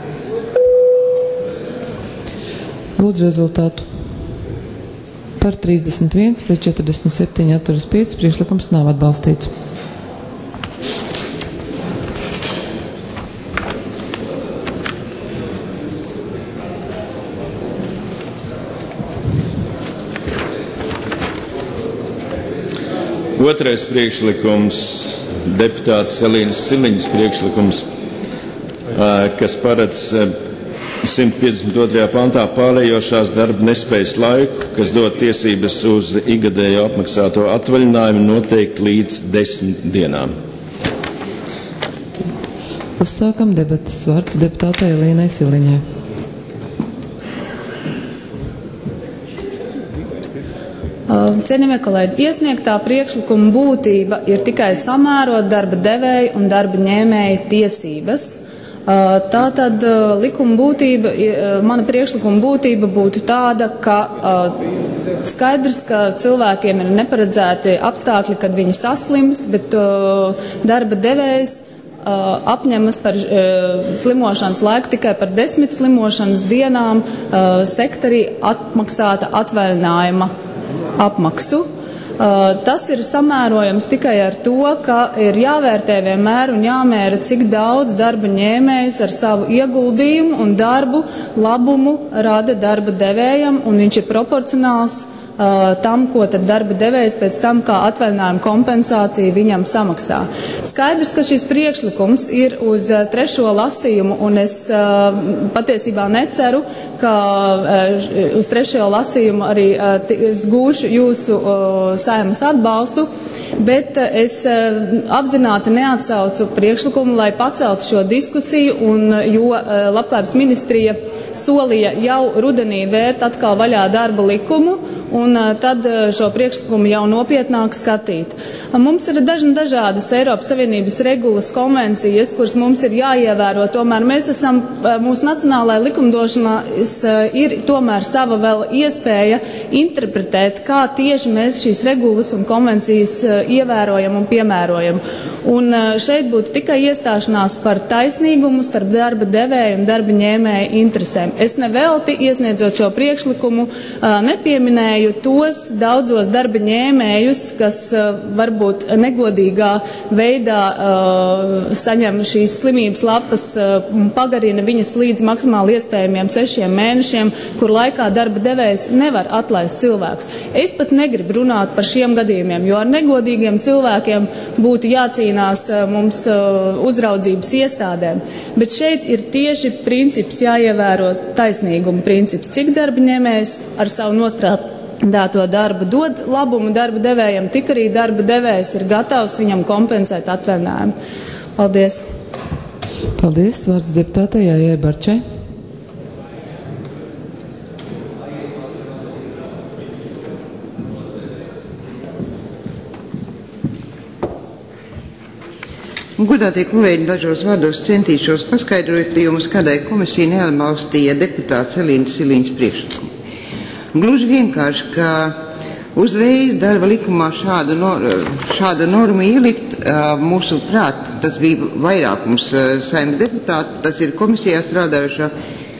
Lūdzu rezultātu. Par trīsdesmit viens pret četrdesmit septiņi atturas pieci priekšlikums nav atbalstīts. Otrais priekšlikums deputātes Elīnas Siliņas priekšlikums, kas paredz simt piecdesmit otrajā pantā pārējošās darba nespējas laiku, kas dod tiesības uz ikgadējo apmaksāto atvaļinājumu noteikt līdz desmit dienām. Uzsākam debatas. Vārds deputātei Elīnai Siliņai. Cienījamie kolēģi, iesniegtā priekšlikuma būtība ir tikai samērot darba devēju un darba ņēmēju tiesības. Tātad likuma būtība, mana priekšlikuma būtība būtu tāda, ka skaidrs, ka cilvēkiem ir neparedzēti apstākļi, kad viņi saslimst, bet darba devējs apņemas par slimošanas laiku tikai par desmit slimošanas dienām sektorī atmaksāta atvaļinājuma apmaksu. Tas ir samērojams tikai ar to, ka ir jāvērtē vienmēr un jāmēra, cik daudz darba ņēmējs ar savu ieguldījumu un darbu labumu rada darba devējam, un viņš ir proporcionāls tam, ko tad darba devējs pēc tam kā atvaļinājuma kompensācija viņam samaksā. Skaidrs, ka šis priekšlikums ir uz trešo lasījumu, un es patiesībā neceru, ka uz trešo lasījumu arī es gūšu jūsu Saeimas atbalstu, bet es apzināti neatsaucu priekšlikumu, lai paceltu šo diskusiju, un jo Labklājības ministrija solīja jau rudenī vērt atkal vaļā darba likumu, un tad šo priekšlikumu jau nopietnāk skatīt. Mums ir dažna dažādas Eiropas Savienības regulas, konvencijas, kuras mums ir jāievēro. Tomēr mēs esam, mūsu nacionālajā likumdošanā ir tomēr sava vēl iespēja interpretēt, kā tieši mēs šīs regulas un konvencijas ievērojam un piemērojam. Un šeit būtu tikai iestāšanās par taisnīgumu starp darba devēju un darba ņēmēju interesēm. Es nevelti iesniedzot šo priekšlikumu nepieminēju tos daudzos darba ņēmējus, kas uh, varbūt negodīgā veidā uh, saņem šīs slimības lapas uh, un pagarina viņas līdz maksimāli iespējamiem sešiem mēnešiem, kur laikā darba devējs nevar atlaist cilvēkus. Es pat negribu runāt par šiem gadījumiem, jo ar negodīgiem cilvēkiem būtu jācīnās uh, mums uh, uzraudzības iestādēm. Bet šeit ir tieši princips jāievēro, taisnīguma princips, cik darba ņēmējs ar savu nostrādu dāto darbu dod labumu darba devējam, tik arī darba devējs ir gatavs viņam kompensēt atvaļinājumu. Paldies. Paldies. Vārds deputātei Jājai Barčai. Godātie kolēģi, dažos vārdos centīšos paskaidrot jums, kādai komisija neatbalstīja deputāts Elīnas Siliņas priekšlikumu. Gluži vienkārši, ka uzreiz darba likumā šādu, nor, šādu normu ielikt, mūsu prāt, tas bija vairākums Saeimas deputātu, tas ir komisijā strādājušā,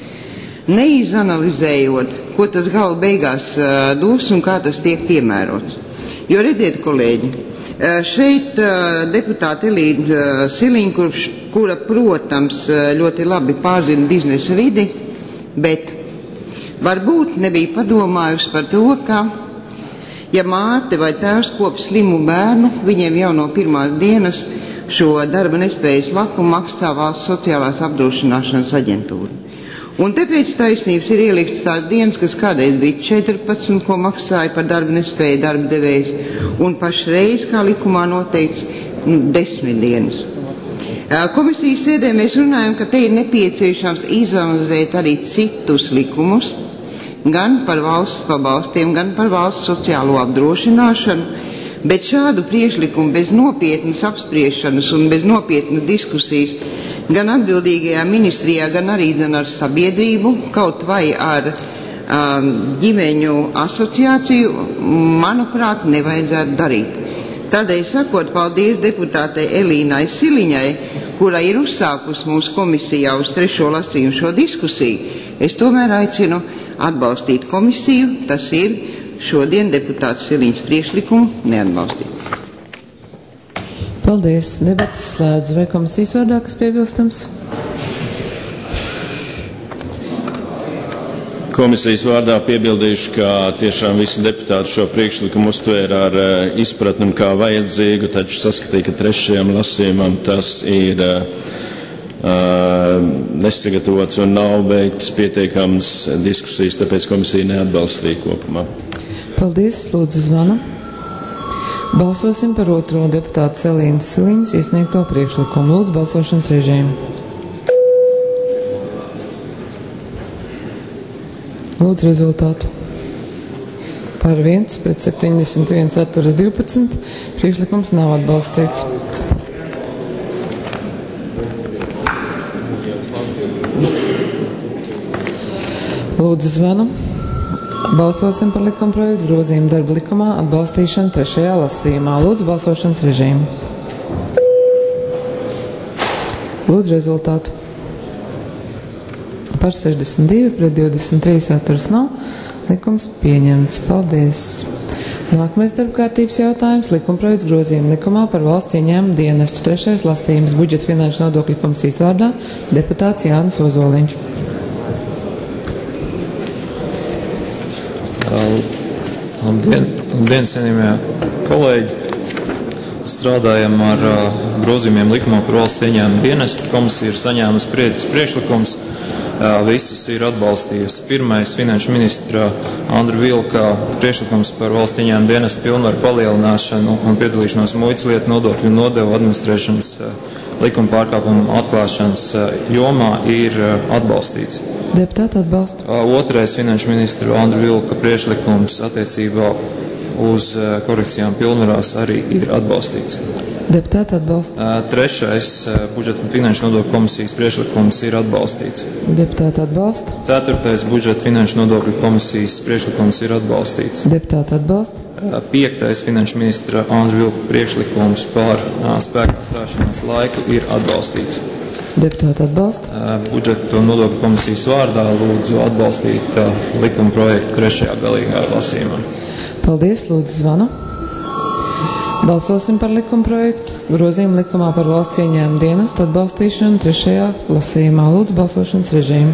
neizanalizējot, ko tas gala beigās dos un kā tas tiek piemērots. Jo redziet, kolēģi, šeit deputāta Elīna Siliņa, kura, protams, ļoti labi pārzina biznesa vidi, bet varbūt nebija padomājusi par to, ka, ja māte vai tēvs kop slimu bērnu, viņiem jau no pirmās dienas šo darba nespējas lapu maksā Valsts sociālās apdrošināšanas aģentūra. Un tāpēc taisnības ir ielikts tās dienas, kas kādreiz bija četrpadsmit, ko maksāja par darba nespēju darba devējs, un pašreiz, kā likumā noteikts, desmit dienas. Komisijas sēdē mēs runājam, ka te ir nepieciešams izanalizēt arī citus likumus, gan par valsts pabalstiem, gan par valsts sociālo apdrošināšanu, bet šādu priekšlikumu bez nopietnas apspriešanas un bez nopietnas diskusijas gan atbildīgajā ministrijā, gan arī gan ar sabiedrību, kaut vai ar um, ģimeņu asociāciju, manuprāt, nevajadzētu darīt. Tādēļ sakot paldies deputātei Elīnai Siliņai, kura ir uzsākusi mūsu komisijā uz trešo lasījumu šo diskusiju, es tomēr aicinu atbalstīt komisiju, tas ir šodien deputāts Siliņas priekšlikumu neatbalstīt. Paldies. Debatas slēdz. Vai komisijas vārdā kas piebilstams? Komisijas vārdā piebildīšu, ka tiešām visi deputāti šo priekšlikumu uztvēra ar uh, izpratni kā vajadzīgu, taču saskatīja, ka trešajam lasījumam tas ir uh, nesagatavots un nav veikts pietiekams diskusijas, tāpēc komisija neatbalstīja kopumā. Paldies, lūdzu zvanu. Balsosim par otro deputātu Selīnas Siliņas iesniegto priekšlikumu. Lūdzu balsošanas režīmu. Lūdzu rezultātu. Par viens pret septiņdesmit viens atturas divpadsmit. Priekšlikums nav atbalstīts. Lūdzu zvanu. Balsosim par likuma projektu grozījumu darba likumā atbalstīšanu trešajā lasījumā. Lūdzu balsošanas režīmu. Lūdzu rezultātu. Par sešdesmit divi pret divdesmit trīs atturas nav. Likums pieņemts. Paldies. Nākamais darba kārtības jautājums. Likuma projekts grozījumu likumā par valsts ieņēmumu dienestu. Trešais lasījums. Budžets finanšu nodokļu komisijas vārdā. Deputāts Jānis Ozoliņš. Labdien, labdien, cienījamie kolēģi! Strādājam ar uh, grozījumiem likumā par valsts ieņēmumu dienestu. Komisija ir saņēmusi priekšlikums. Uh, visas ir atbalstījusi. Pirmais finanšu ministra Andra Vilka priekšlikums par valsts ieņēmumu dienestu pilnvaru palielināšanu un piedalīšanos muitas lietu nodokļu un nodevu administrēšanas uh, likuma pārkāpumu atklāšanas uh, jomā ir uh, atbalstīts. Deputāti atbalsta. Otrais finanšu ministru Andra Vilka priekšlikums attiecībā uz korekcijām pilnvarās arī ir atbalstīts. Deputāti atbalsta. Trešais budžeta un finanšu nodokļu komisijas priekšlikums ir atbalstīts. Deputāti atbalsta. Ceturtais budžeta finanšu nodokļu komisijas priekšlikums ir atbalstīts. Deputāti atbalsta. Piektais finanšu ministra Andra Vilka priekšlikums par spēkā stāšanās laiku ir atbalstīts. Deputāti atbalsta. Budžeta un nodokļu komisijas vārdā lūdzu atbalstīt likuma projektu trešajā galīgā lasījumā. Paldies, lūdzu zvanu. Balsosim par likuma projektu. Grozījumu likumā par valsts ieņēmumu dienestu atbalstīšanu trešajā lasījumā. Lūdzu balsošanas režīmu.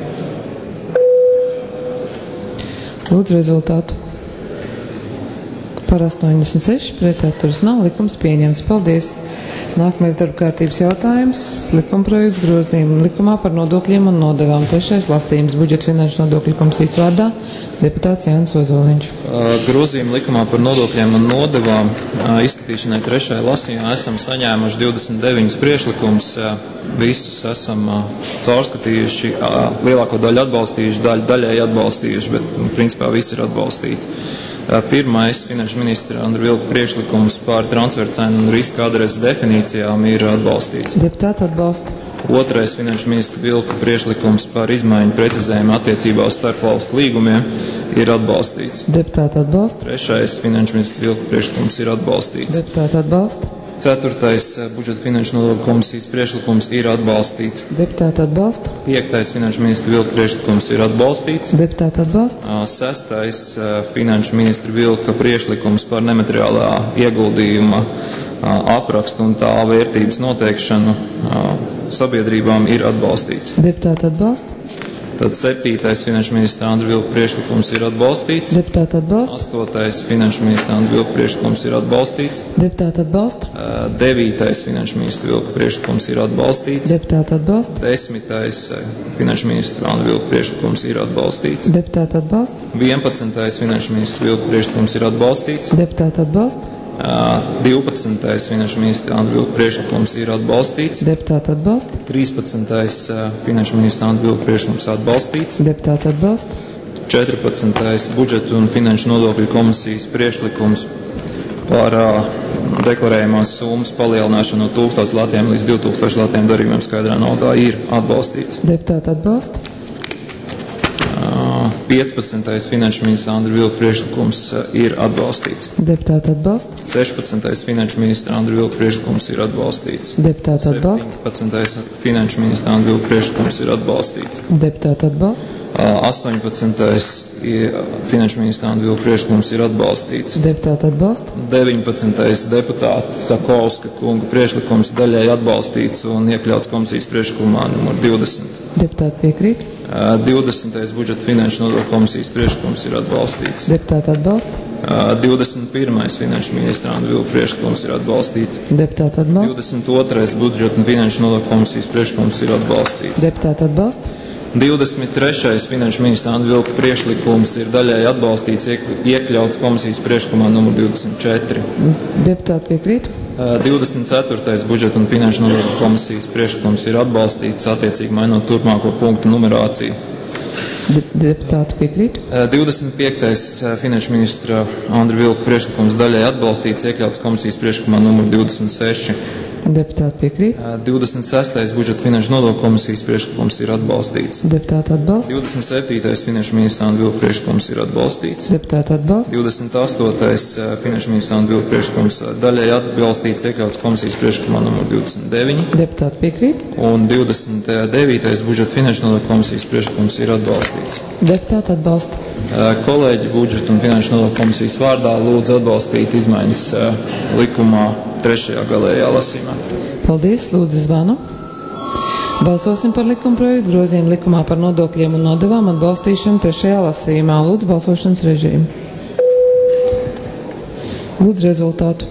Lūdzu rezultātu. Par astoņdesmit seši pret atturas nav. Likums pieņemts. Paldies. Nākamais darba kārtības jautājums. Likuma projekts grozījumu likumā par nodokļiem un nodevām. Trešais lasījums. Budžeta finanšu nodokļu komisijas vārdā. Deputāts Jānis Ozoliņš. Grozījumu likumā par nodokļiem un nodevām izskatīšanai trešajā lasījumā esam saņēmuši divdesmit deviņus priekšlikumus. Visus esam caurskatījuši, lielāko daļu atbalstījuši, daļu daļēji atbalstījuši, bet principā visi ir atbalstīti. Pirmais finanšu ministra Andra Vilka priekšlikums par transfercenu un riska adreses definīcijām ir atbalstīts. Deputāti atbalsta. Otrais finanšu ministra Vilka priekšlikums par izmaiņu precizējumu attiecībā uz starpvalstu līgumiem ir atbalstīts. Deputāti atbalsta. Trešais finanšu ministra Vilka priekšlikums ir atbalstīts. Deputāti atbalsta. Ceturtais budžeta finanšu nodokļu komisijas priekšlikums ir atbalstīts. Deputāti atbalsta. Piektais finanšu ministra Vilka priekšlikums ir atbalstīts. Deputāti atbalsta. Sestais finanšu ministra Vilka priekšlikums par nemateriālā ieguldījuma aprakstu un tā vērtības noteikšanu sabiedrībām ir atbalstīts. Deputāti atbalsta. Tad septītais finanšu ministra Andra Vilka priekšlikums ir atbalstīts. Deputāti atbalsta. Astotais finanšu ministra Andra Vilka priekšlikums ir atbalstīts. Deputāti atbalsta. Devītais finanšu ministra Vilka priekšlikums ir atbalstīts. Deputāti atbalsta. Desmitais finanšu ministra Andra Vilka priekšlikums ir atbalstīts. Deputāti atbalsta. Vienpadsmitais finanšu ministra Vilka priekšlikums ir atbalstīts. Deputāti atbalsta. divpadsmitais finanšu ministra Andra Vilka priekšlikums ir atbalstīts. Deputāti atbalsta. trīspadsmitais finanšu ministra Andra Vilka priekšlikums atbalstīts. Deputāti atbalsta. četrpadsmitais budžeta un finanšu nodokļu komisijas priekšlikums par uh, deklarējumās summas palielināšanu no tūkstoš latiem līdz divtūkstoši latiem darījumiem skaidrā naudā ir atbalstīts. Deputāti atbalsta. piecpadsmitais finanšu ministra Andra Vilka priekšlikums ir atbalstīts. Deputāti atbalsta. sešpadsmitais finanšu ministra Andra Vilka priekšlikums ir atbalstīts. Deputāti atbalsta. septiņpadsmitais finanšu ministra Andra Vilka priekšlikums ir atbalstīts. Deputāti atbalsta. astoņpadsmitais finanšu ministra Andra Vilka priekšlikums ir atbalstīts. Deputāti atbalsta. deviņpadsmitais deputāta Sakovska kunga priekšlikums daļai atbalstīts un iekļauts komisijas priekšlikumā numur divdesmit. Deputāti piekrīt. divdesmitais budžeta finanšu nodokļu komisijas priekšlikums ir atbalstīts. Deputāti atbalsta. divdesmit pirmais finanšu ministra Andra Vilka priekšlikums ir atbalstīts. Deputāti atbalsta. divdesmit otrais budžeta un finanšu nodokļu komisijas priekšlikums ir atbalstīts. Deputāti atbalsta. divdesmit trešais finanšu ministra Andra Vilka priekšlikums ir daļēji atbalstīts, iekļauts komisijas priekšlikumā numur divdesmit četri. Deputāti piekrīt. divdesmit ceturtais budžeta un finanšu nodokļu komisijas priekšlikums ir atbalstīts, attiecīgi mainot turpmāko punktu numerāciju. De deputāti piekrīt. divdesmit piektais finanšu ministra Andra Vilka priekšlikums daļēji atbalstīts, iekļauts komisijas priekšlikumā numur divdesmit seši. Deputāti piekrīt. divdesmit sestais budžeta finanšu nodokļu komisijas priekšlikums ir atbalstīts. Deputāti atbalsta. divdesmit septītais finanšu ministra Andra Vilka priekšlikums ir atbalstīts. Deputāti atbalsta. divdesmit astotais finanšu ministra Andra Vilka priekšlikums daļēji atbalstīts, iekļauts komisijas priekšlikumā numur divdesmit deviņi. Deputāti piekrīt. Un divdesmit devītais budžeta finanšu nodokļu komisijas priekšlikums ir atbalstīts. Deputāti atbalsta. Kolēģi budžeta un finanšu nodokļu komisijas vārdā lūdzu atbalstīt izmaiņas likumā trešajā galējā lasījumā. Paldies, lūdzu zvanu. Balsosim par likuma projektu grozījumu likumā par nodokļiem un nodevām atbalstīšanu trešajā lasījumā. Lūdzu balsošanas režīmu. Lūdzu rezultātu.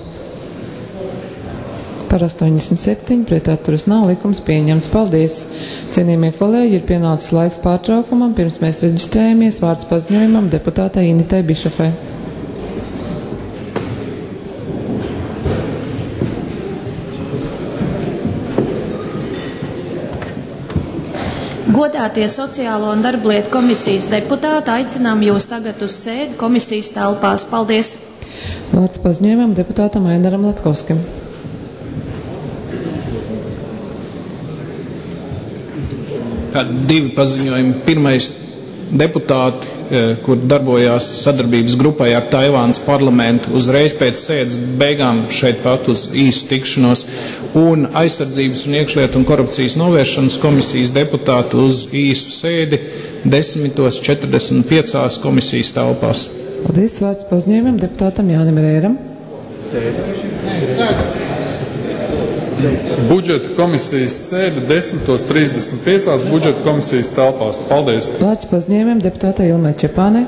Par astoņdesmit septiņi, pret atturas nav, likums pieņemts. Paldies. Cienījamie kolēģi, ir pienācis laiks pārtraukumam, pirms mēs reģistrējamies vārds paziņojumam deputātei Initai Bišofai. Godātie Sociālo un darblietu komisijas deputāti, aicinām jūs tagad uz sēdi komisijas telpās. Paldies! Vārds paziņojumam deputātam Ainaram Latkovskim. Divi paziņojumi. Pirmais, deputāti, kur darbojās sadarbības grupai ar Taivānas parlamentu, uzreiz pēc sēdes beigām šeit pat uz īsu tikšanos, un aizsardzības un iekšlietu un korupcijas novēršanas komisijas deputāti uz īsu sēdi desmitos četrdesmit piecās komisijas telpās. Paldies, vārds paziņojumam deputātam Jānim Rēram. Budžeta komisijas sēde desmitos trīsdesmit piecās budžeta komisijas telpās. Paldies. Vārds paziņojumam deputātai Ilmai Čepānai.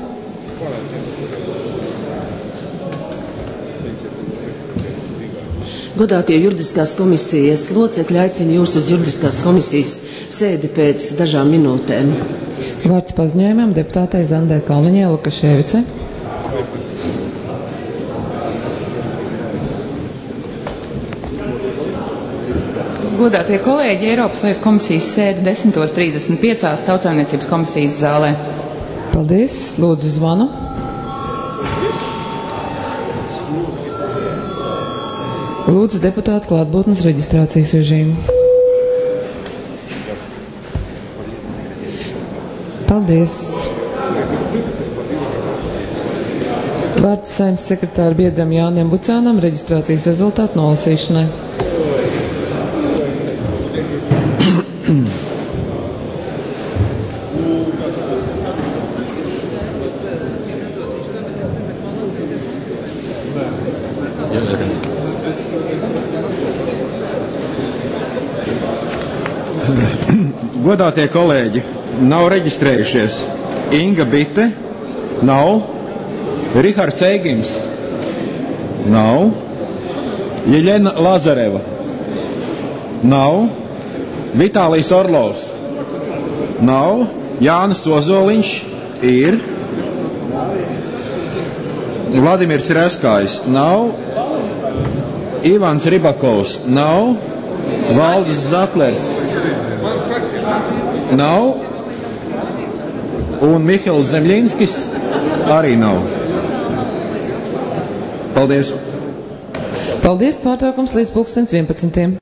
Godātie juridiskās komisijas locekļi, aicinu jūs uz juridiskās komisijas sēdi pēc dažām minūtēm. Vārds paziņojumam deputātai Zandai Kalniņai Lukaševicai. Godātie kolēģi, Eiropas lietu komisijas sēde desmitos trīsdesmit piecās Tautsaimniecības komisijas zālē. Paldies, lūdzu zvanu. Lūdzu deputātu klātbūtnes reģistrācijas režīmu. Paldies. Vārds Saeimas sekretāra biedram Jānim Bucānam reģistrācijas rezultātu nolasīšanai. Godātie kolēģi, nav reģistrējušies Inga Bite, nav, Rihards Eigims, nav, Jeļena Lazareva, nav, Vitālijs Orlovs, nav, Jānis Ozoliņš, ir, Vladimirs Reskājs, nav, Ivans Ribakovs, nav, Valdis Zatlers, nav, un Mihēls Zemļinskis arī nav. Paldies! Paldies, pārtraukums līdz pulkstens vienpadsmitiem.